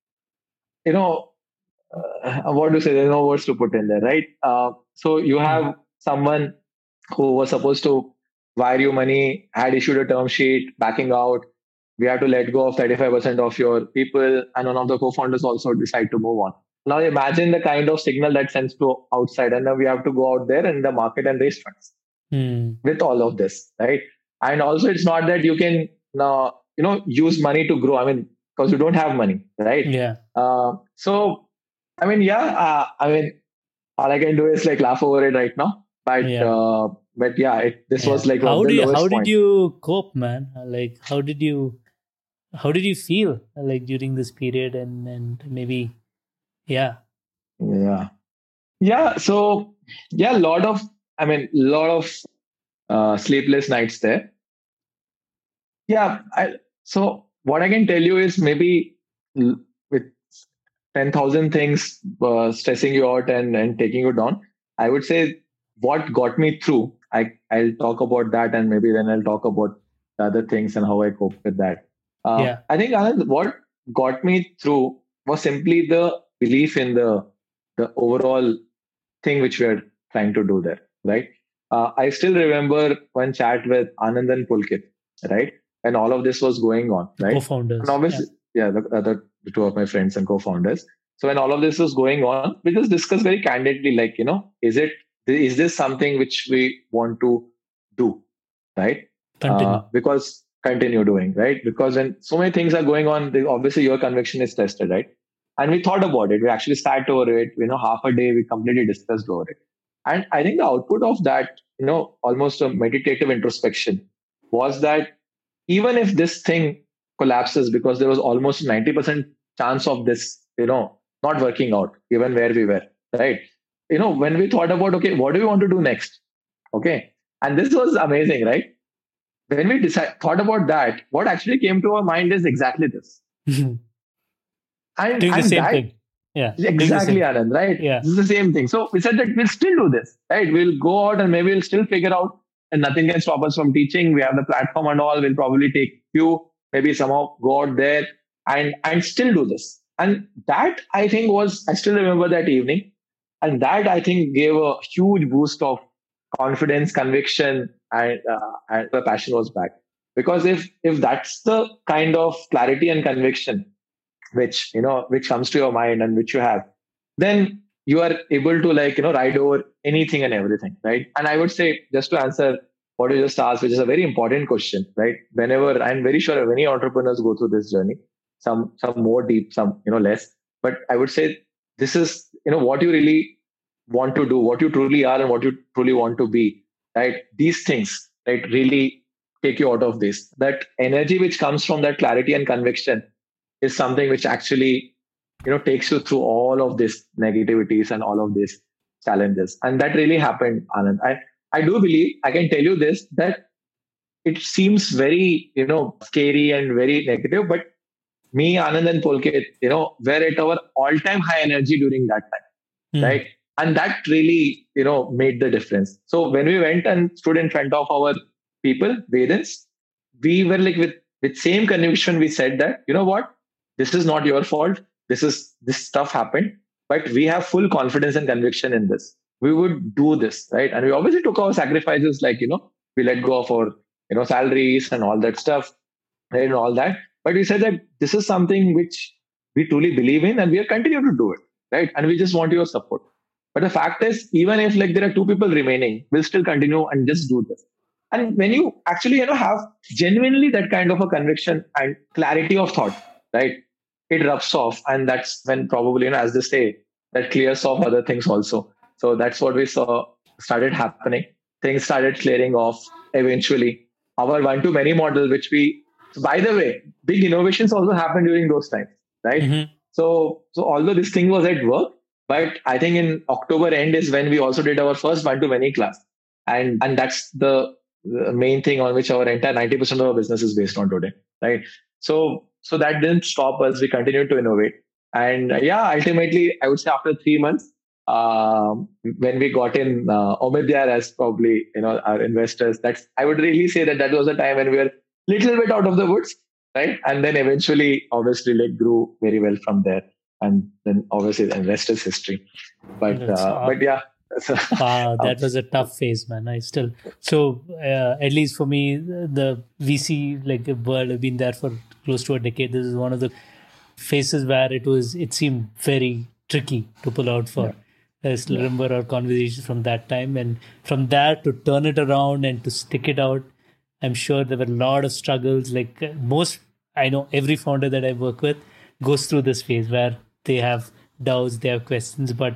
you know, uh, what to say, there's no words to put in there, right? Uh, so you have someone who was supposed to wire you money, had issued a term sheet, backing out. We have to let go of thirty-five percent of your people, and one of the co-founders also decide to move on. Now imagine the kind of signal that sends to outside, and now we have to go out there in the market and raise funds mm. with all of this, right? And also, it's not that you can now, you know, use money to grow. I mean, because you don't have money, right? Yeah. Uh, so, I mean, yeah, uh, I mean, all I can do is like laugh over it right now. But Yeah. uh, but yeah, it, this Yeah. was like how the do you, lowest how did point. you cope, man? Like how did you how did you feel like during this period, and and maybe yeah Yeah, yeah. So yeah, a lot of I mean, lot of uh, sleepless nights there. Yeah. I, so what I can tell you is maybe l- with ten thousand things uh, stressing you out and, and taking you down, I would say what got me through, I, I'll talk about that, and maybe then I'll talk about the other things and how I cope with that. Uh, yeah I think Anand, what got me through was simply the belief in the the overall thing which we are trying to do there, right? Uh, I still remember one chat with Anand and Pulkit, right? And all of this was going on, the right? And co-founders. Yeah. obviously, yeah, the other the two of my friends and co-founders. So when all of this was going on, we just discussed very candidly, like, you know, is it is this something which we want to do, right? Uh, Continue. because continue doing, right? Because when so many things are going on, they, obviously your conviction is tested, right? And we thought about it. We actually sat over it. You know, half a day we completely discussed over it. And I think the output of that, you know, almost a meditative introspection was that even if this thing collapses, because there was almost ninety percent chance of this, you know, not working out, given where we were, right? You know, when we thought about, okay, what do we want to do next? Okay. And this was amazing, right? When we decide, thought about that, what actually came to our mind is exactly this. And, Doing the and same that thing. Yeah. Doing the exactly, same. Anand, right? Yeah. This is the same thing. So we said that we'll still do this, right? We'll go out and maybe we'll still figure out, and nothing can stop us from teaching. We have the platform and all. We'll probably take few, maybe somehow go out there and and still do this. And that I think was, I still remember that evening, and that I think gave a huge boost of confidence, conviction, and uh, and the passion was back. Because if if that's the kind of clarity and conviction which you know which comes to your mind and which you have, then you are able to, like, you know ride over anything and everything, right? And I would say, just to answer what you just asked, which is a very important question, right? Whenever, I'm very sure many entrepreneurs go through this journey, some some more deep, some you know less, but I would say this is, you know what you really want to do, what you truly are, and what you truly want to be, right? These things, right, really take you out of this. That energy which comes from that clarity and conviction is something which actually, you know takes you through all of these negativities and all of these challenges. And that really happened, Anand. I i do believe, I can tell you this, that it seems very, you know scary and very negative, but me, Anand, and Pulkit, you know were at our all-time high energy during that time, Mm. right? And that really, you know made the difference. So when we went and stood in front of our people, Vedans, we were like, with with same conviction, we said that, you know what, this is not your fault, this is this stuff happened, but we have full confidence and conviction in this. We would do this, right? And we obviously took our sacrifices, like, you know we let go of our, you know salaries and all that stuff, right, and all that. But we said that this is something which we truly believe in, and we are continue to do it, right? And we just want your support. But the fact is, even if, like, there are two people remaining, we'll still continue and just do this. And when you actually, you know have genuinely that kind of a conviction and clarity of thought, right, it rubs off, and that's when, probably, you know as they say, that clears off other things also. So that's what we saw started happening. Things started clearing off eventually. Our one to many model, which we, by the way, big innovations also happened during those times, right? Mm-hmm. So, so although this thing was at work, but I think in October end is when we also did our first one to many class, and and that's the, the main thing on which our entire ninety percent of our business is based on today, right? So, so that didn't stop us. We continued to innovate, and uh, yeah, ultimately, I would say after three months, um, when we got in uh, Omidyar as, probably, you know our investors, that's, I would really say that that was a time when we were little bit out of the woods, right? And then eventually, obviously, like, grew very well from there, and then obviously the rest is history. But That's uh, aw- but yeah, so, Wow, um, that was a tough phase, man. I still, so uh, at least for me, the V C like world, have been there for close to a decade. This is one of the phases where it was, it seemed very tricky to pull out for. yeah, I still yeah, remember our conversations from that time, and from there to turn it around and to stick it out. I'm sure there were a lot of struggles. Like uh, most, I know every founder that I work with goes through this phase where they have doubts, they have questions, but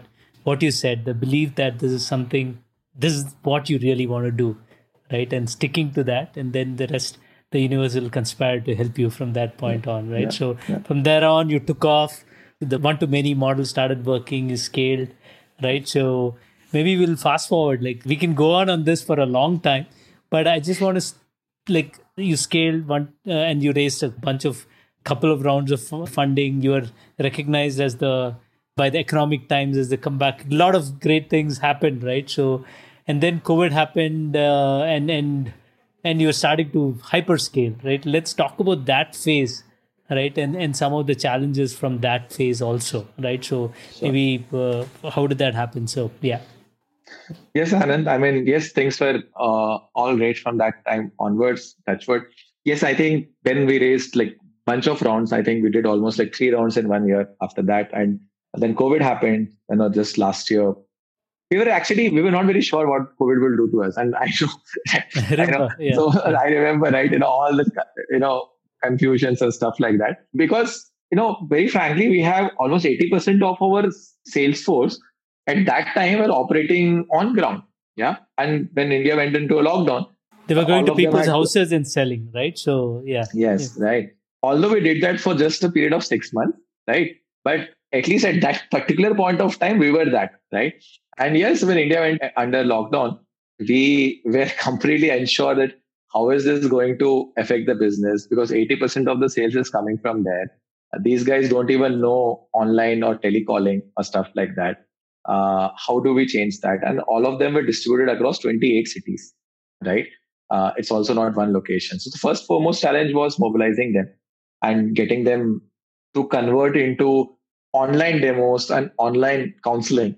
what you said, the belief that this is something, this is what you really want to do, right? And sticking to that, and then the rest, the universe will conspire to help you from that point yeah. on, right? Yeah. So yeah. from there on, you took off. The one-to-many model started working, you scaled, right? So maybe we'll fast forward. Like we can go on on this for a long time, but I just want to, like, you scaled one uh, and you raised a bunch of, couple of rounds of funding. You were recognized as the, by the Economic Times as the comeback. A lot of great things happened, right? So, and then COVID happened, uh, and and and you're starting to hyperscale, right? Let's talk about that phase, right? And and some of the challenges from that phase also, right? So sure. maybe uh, how did that happen? So yeah. Yes, Anand. I mean, yes, things were uh, all great from that time onwards. Touchwood. Yes, I think then we raised like bunch of rounds. I think we did almost like three rounds in one year after that, and then COVID happened. You know, just last year. We were actually, we were not very sure what COVID will do to us. And I know, I, remember, I know yeah. so I remember, right, you know, all the, you know, confusions and stuff like that. Because, you know, very frankly, we have almost eighty percent of our sales force at that time were operating on ground. Yeah. And when India went into a lockdown, they were going to people's houses to, and selling, right? So, yeah. Yes, yeah. right. Although we did that for just a period of six months, right? But at least at that particular point of time, we were that, right? And yes, when India went under lockdown, we were completely unsure that how is this going to affect the business, because eighty percent of the sales is coming from there. These guys don't even know online or telecalling or stuff like that. Uh, how do we change that? And all of them were distributed across twenty-eight cities, right? Uh, it's also not one location. So the first foremost challenge was mobilizing them and getting them to convert into online demos and online counseling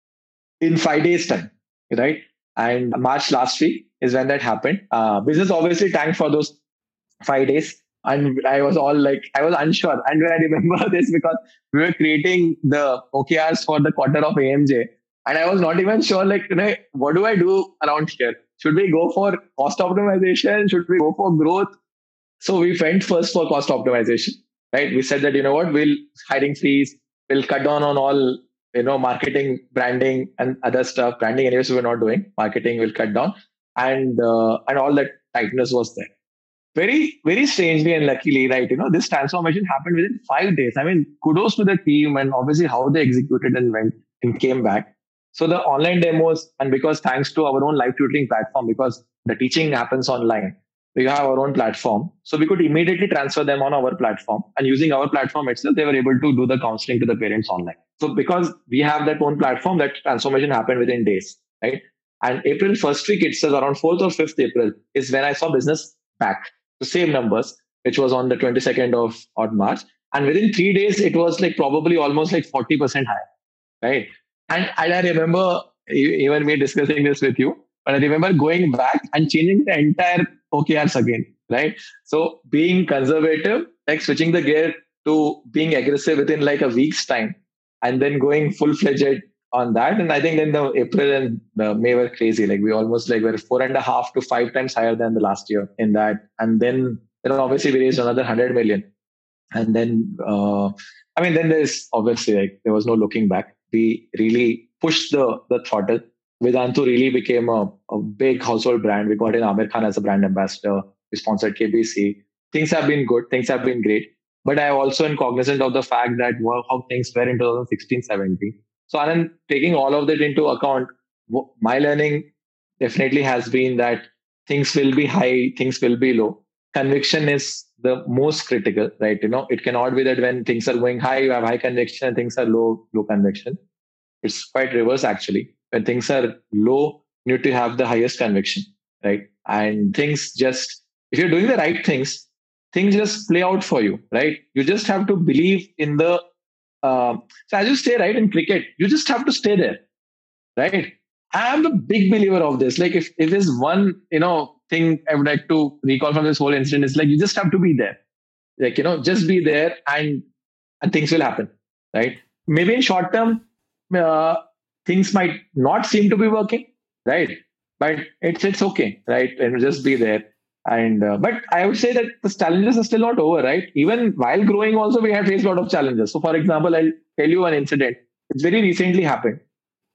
in five days time, right? And March last week is when that happened. Uh, business obviously tanked for those five days. And I was all like, I was unsure. And when I remember this, because we were creating the O K Rs for the quarter of A M J. And I was not even sure, like, you know, what do I do around here? Should we go for cost optimization? Should we go for growth? So we went first for cost optimization, right? We said that, you know what, we'll hiring freeze, we'll cut down on all, you know, marketing, branding and other stuff. Branding anyways we were not doing. Marketing will cut down. And, uh, and all that tightness was there. Very, very strangely and luckily, right, you know, this transformation happened within five days. I mean, kudos to the team and obviously how they executed and went and came back. So the online demos, and because thanks to our own live tutoring platform, because the teaching happens online, we have our own platform. So we could immediately transfer them on our platform, and using our platform itself, they were able to do the counseling to the parents online. So because we have that own platform, that transformation happened within days, right? And April first week itself, around fourth or fifth April, is when I saw business back. The same numbers, which was on the twenty-second of odd March. And within three days, it was like probably almost like forty percent higher, right? And, and I remember even me discussing this with you, but I remember going back and changing the entire O K Rs again, right? So being conservative, like switching the gear to being aggressive within like a week's time, and then going full-fledged on that. And I think then the April and the May were crazy. Like we almost like were four and a half to five times higher than the last year in that. And then, then obviously we raised another one hundred million. And then, uh, I mean, then there's obviously like there was no looking back. We really pushed the, the throttle. Vedantu really became a, a big household brand. We got in Amir Khan as a brand ambassador. We sponsored K B C. Things have been good. Things have been great. But I also am cognizant of the fact that well, how things were in twenty sixteen seventeen. So Anand, taking all of that into account, my learning definitely has been that things will be high, things will be low. Conviction is the most critical, right? You know, it cannot be that when things are going high, you have high conviction, and things are low, low conviction. It's quite reverse actually. When things are low, you need to have the highest conviction, right? And things just, if you're doing the right things, things just play out for you, right? You just have to believe in the Uh, so as you say, right, in cricket, you just have to stay there, right? I am a big believer of this. Like if, if there's one, you know, thing I would like to recall from this whole incident, is like, you just have to be there. Like, you know, just be there and, and things will happen, right? Maybe in short term, uh, things might not seem to be working, right? But it's, it's okay, right? And just be there. And uh, but I would say that the challenges are still not over, right? Even while growing, also we have faced a lot of challenges. So, for example, I'll tell you an incident. It's very recently happened.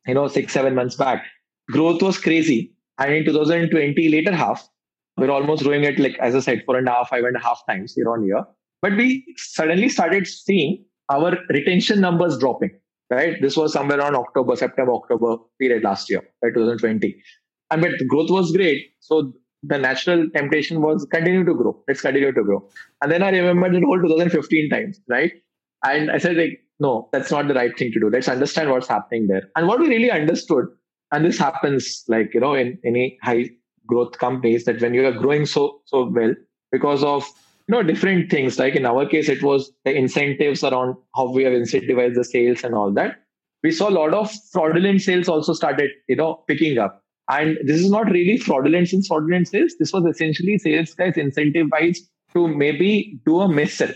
you know, six, seven months back, growth was crazy. And in two thousand twenty, later half, we're almost growing at, like, as I said, four and a half, five and a half times year on year. But we suddenly started seeing our retention numbers dropping, right? This was somewhere around October, September, October period last year, right, twenty twenty. And but the growth was great. So the natural temptation was continue to grow. Let's continue to grow. And then I remembered the whole two thousand fifteen times, right? And I said, like, no, that's not the right thing to do. Let's understand what's happening there. And what we really understood, and this happens, like, you know, in any high growth companies, that when you are growing so so well because of, you know, different things. Like in our case, it was the incentives around how we have incentivized the sales and all that. We saw a lot of fraudulent sales also started, you know, picking up. And this is not really fraudulent and fraudulent sales. This was essentially sales guys incentivized to maybe do a miss-sell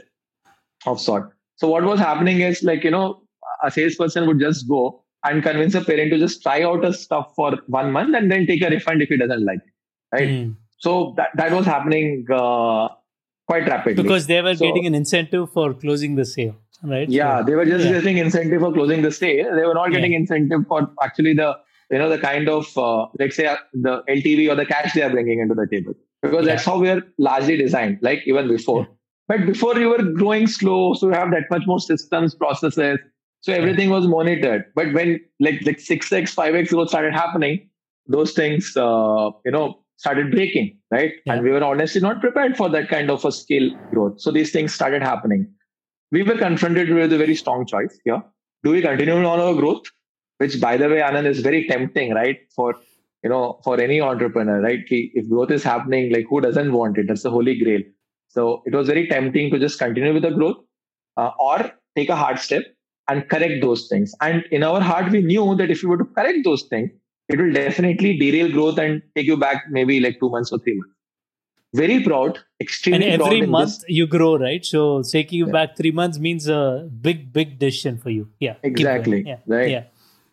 of sort. So what was happening is, like, you know, a salesperson would just go and convince a parent to just try out a stuff for one month and then take a refund if he doesn't like it, right? Mm. So that, that was happening uh, quite rapidly. Because they were so, getting an incentive for closing the sale, right? Yeah, so, they were just yeah. getting incentive for closing the sale. They were not getting yeah. incentive for actually the, you know, the kind of, uh, let's say, uh, the L T V or the cash they are bringing into the table. Because yeah. that's how we are largely designed, like even before. Yeah. But before you were growing slow, so you have that much more systems, processes. So everything was monitored. But when like like six x, five x growth started happening, those things, uh, you know, started breaking, right? Yeah. And we were honestly not prepared for that kind of a scale growth. So these things started happening. We were confronted with a very strong choice here. Do we continue on our growth? Which, by the way, Anand, is very tempting, right? For, you know, for any entrepreneur, right? If growth is happening, like, who doesn't want it? That's the holy grail. So it was very tempting to just continue with the growth uh, or take a hard step and correct those things. And in our heart, we knew that if we were to correct those things, it will definitely derail growth and take you back maybe like two months or three months. Very proud, extremely proud. And every proud month you grow, right? So taking you yeah. back three months means a big, big decision for you. Yeah, exactly. Yeah. Right. Yeah.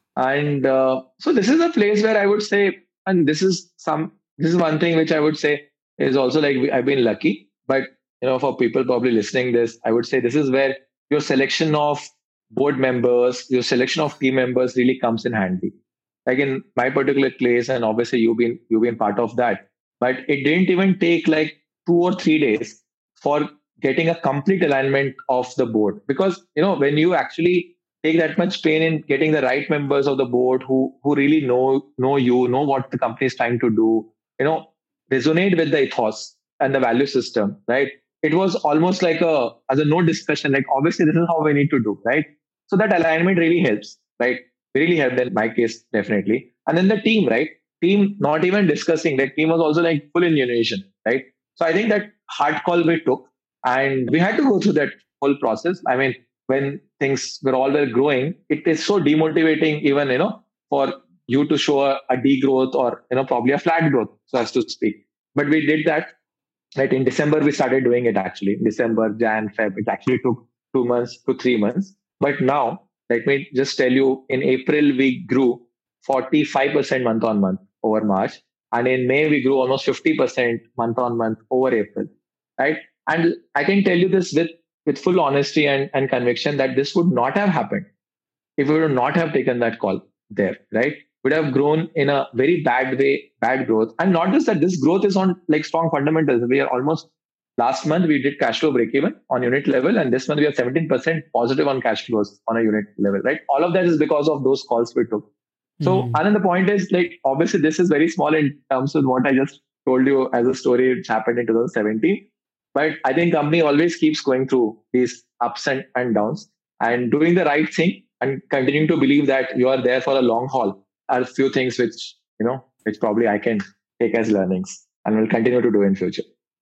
And uh, so this is a place where I would say, and this is some, this is one thing which I would say is also like I've been lucky. But, you know, for people probably listening this, I would say this is where your selection of board members, your selection of team members really comes in handy. Like in my particular case, and obviously you've been you've been part of that, but it didn't even take like two or three days for getting a complete alignment of the board. Because, you know, when you actually take that much pain in getting the right members of the board who who really know know you, know what the company is trying to do, you know, resonate with the ethos and the value system, right? It was almost like a, as a no discussion, like obviously this is how we need to do, right? So that alignment really helps, right? Really helped in my case, definitely. And then the team, right? Team, not even discussing, that team was also like full in unison, right? So I think that hard call we took and we had to go through that whole process. I mean, when things were all were growing, it is so demotivating even, you know, for you to show a, a degrowth or, you know, probably a flat growth, so as to speak. But we did that. Right, in December, we started doing it actually. December, Jan, Feb, it actually took two months to three months. But now, let me just tell you, in April, we grew forty-five percent month on month over March. And in May, we grew almost fifty percent month on month over April. Right. And I can tell you this with, with full honesty and, and conviction that this would not have happened if we would not have taken that call there. Right. Would have grown in a very bad way, bad growth. And not just that, this growth is on like strong fundamentals. We are almost, last month we did cash flow break even on unit level. And this month we are seventeen percent positive on cash flows on a unit level, right? All of that is because of those calls we took. So, mm-hmm. and then the point is, like, obviously this is very small in terms of what I just told you as a story which happened in two thousand seventeen. But I think company always keeps going through these ups and, and downs and doing the right thing and continuing to believe that you are there for a long haul are a few things which, you know, which probably I can take as learnings and will continue to do in future.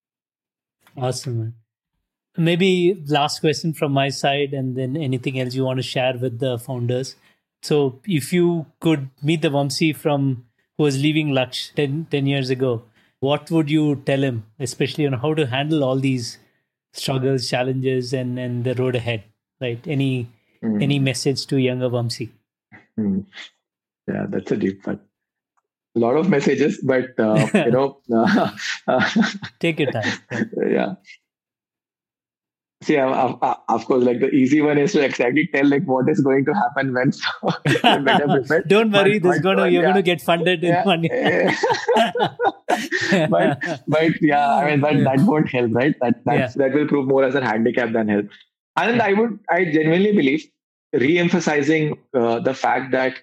Awesome, man. Maybe last question from my side and then anything else you want to share with the founders. So if you could meet the Vamsi from who was leaving Laksh ten, ten years ago, what would you tell him, especially on how to handle all these struggles, challenges and, and the road ahead, right? Any, mm. any message to younger Vamsi? Mm. Yeah, that's a deep one. A lot of messages, but uh, you know, uh, take your time. Yeah. See, of, of of course, like the easy one is to exactly tell like what is going to happen when, so you're better prepared. Don't But worry, this but gonna but you're yeah, gonna get funded in yeah. one year. but but yeah, I mean that Yeah. that won't help, right? That Yeah. that's that will prove more as a handicap than help. And Yeah. I would I genuinely believe re-emphasizing uh, the fact that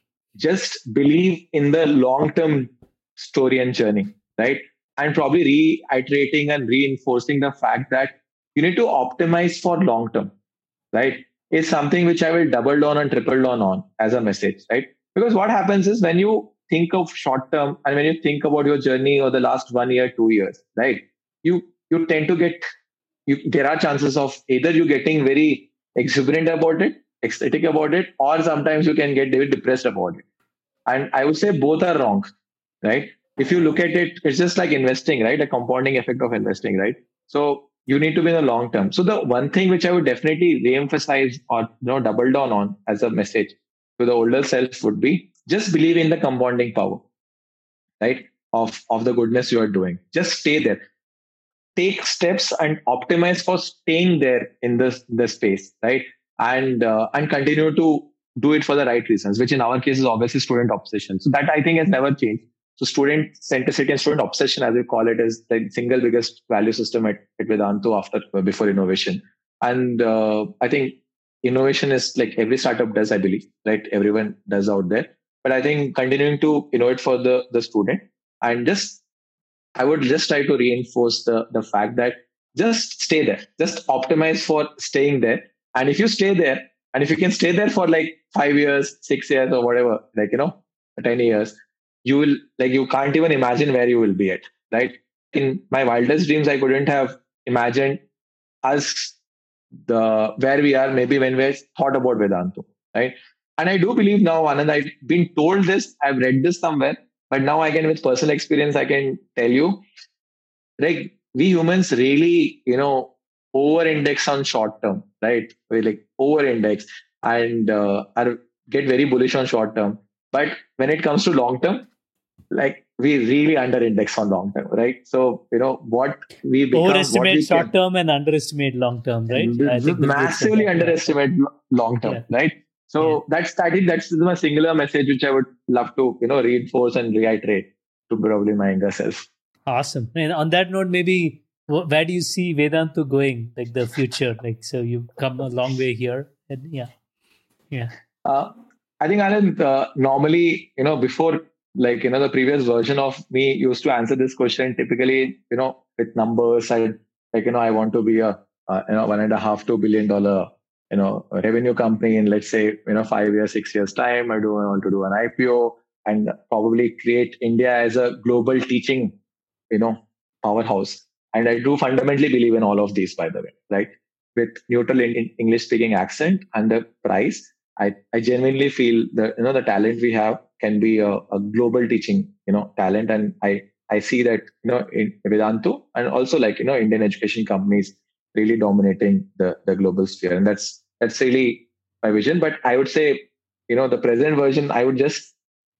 just believe in the long-term story and journey, right? And probably reiterating and reinforcing the fact that you need to optimize for long term, right? Is something which I will double down and triple down on as a message, right? Because what happens is when you think of short term and when you think about your journey or the last one year, two years, right? You you tend to get you there are chances of either you getting very exuberant about it, ecstatic about it, or sometimes you can get very depressed about it. And I would say both are wrong, right? If you look at it, it's just like investing, right? A compounding effect of investing, right? So you need to be in the long term. So the one thing which I would definitely re-emphasize or you know double down on as a message to the older self would be just believe in the compounding power, right? Of of the goodness you are doing. Just stay there. Take steps and optimize for staying there in this this space, right? And uh, and continue to do it for the right reasons, which in our case is obviously student obsession. So that I think has never changed. So student centricity and student obsession, as we call it, is the single biggest value system at, at Vedantu after before innovation. And uh, I think innovation is like every startup does, I believe, right? Everyone does out there. But I think continuing to innovate for the the student and just I would just try to reinforce the the fact that just stay there, just optimize for staying there. And if you stay there, and if you can stay there for like five years, six years, or whatever, like you know, ten years, you will like you can't even imagine where you will be at, right? In my wildest dreams, I couldn't have imagined us the where we are maybe when we thought about Vedantu, right? And I do believe now, Anand, I've been told this, I've read this somewhere, but now I can, with personal experience, I can tell you, like we humans really, you know, over index on short term, right? We like over index and uh, are get very bullish on short term. But when it comes to long term, like we really under index on long term, right? So, you know, what we become, what Overestimate we short can term and underestimate long term, right? I think the both said massively that. underestimate long term, Yeah. right? So Yeah. that's I think that's my singular message which I would love to you know reinforce and reiterate to probably my younger self. Awesome. And on that note, maybe wh- where do you see Vedantu going, like the future? Like, so you've come a long way here. And yeah. Yeah. Uh, I think Anand, uh, normally you know before like you know the previous version of me used to answer this question typically you know with numbers. I like you know I want to be a uh, you know one and a half two billion dollar you know revenue company in let's say you know five years six years time. I do I want to do an I P O and probably create India as a global teaching you know powerhouse. And I do fundamentally believe in all of these, by the way, right? With neutral in, English speaking accent and the price, I, I genuinely feel that you know the talent we have can be a, a global teaching you know talent. And I I see that you know in Vedantu and also like you know Indian education companies really dominating the the global sphere. And that's that's really my vision. But I would say you know the present version, I would just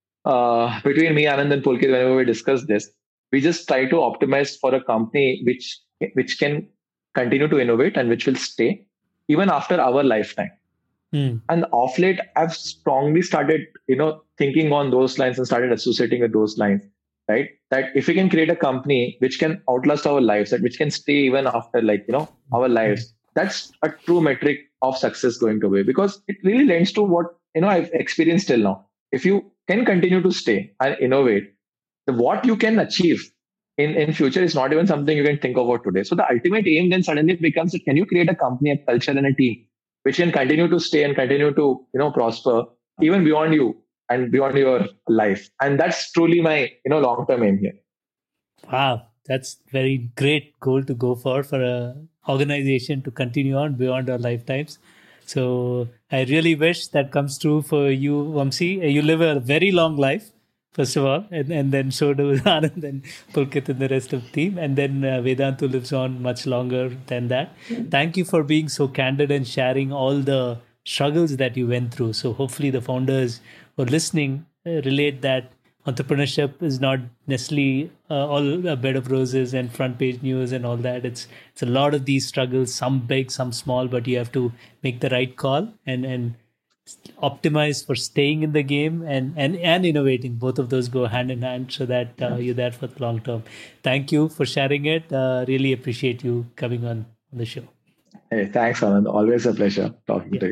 uh, between me, Anand, and Pulkit, whenever we discuss this, we just try to optimize for a company which which can continue to innovate and which will stay even after our lifetime. Hmm. And off late, I've strongly started, you know, thinking on those lines and started associating with those lines, right? That if we can create a company which can outlast our lives, that which can stay even after like, you know, our lives, that's a true metric of success going to be, because it really lends to what, you know, I've experienced till now. If you can continue to stay and innovate, the what you can achieve in, in future is not even something you can think about today. So the ultimate aim then suddenly becomes that can you create a company, a culture and a team which can continue to stay and continue to, you know, prosper even beyond you and beyond your life. And that's truly my, you know, long-term aim here. Wow. That's very great goal to go for, for a organization to continue on beyond our lifetimes. So I really wish that comes true for you, Vamsi. You live a very long life, first of all, and, and then so do Anand and Pulkit and the rest of the team. And then uh, Vedantu lives on much longer than that. Thank you for being so candid and sharing all the struggles that you went through. So hopefully the founders who are listening uh, relate that entrepreneurship is not necessarily uh, all a bed of roses and front page news and all that. It's it's a lot of these struggles, some big, some small, but you have to make the right call and and optimize for staying in the game and and and innovating. Both of those go hand in hand, so that uh, you're there for the long term. Thank you for sharing it. Uh, really appreciate you coming on, on the show. Hey, thanks, Anand. Always a pleasure talking yeah. to you.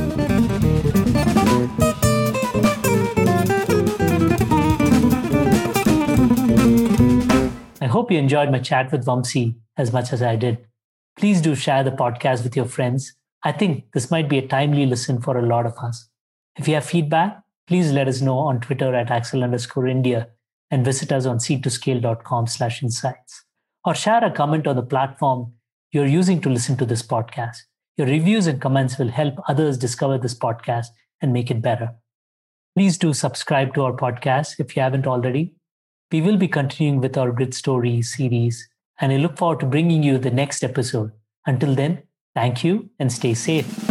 I hope you enjoyed my chat with Vamsi as much as I did. Please do share the podcast with your friends. I think this might be a timely listen for a lot of us. If you have feedback, please let us know on Twitter at Axel underscore India and visit us on seed to scale dot com slash insights. Or share a comment on the platform you're using to listen to this podcast. Your reviews and comments will help others discover this podcast and make it better. Please do subscribe to our podcast if you haven't already. We will be continuing with our Grit Stories series, and I look forward to bringing you the next episode. Until then, thank you and stay safe.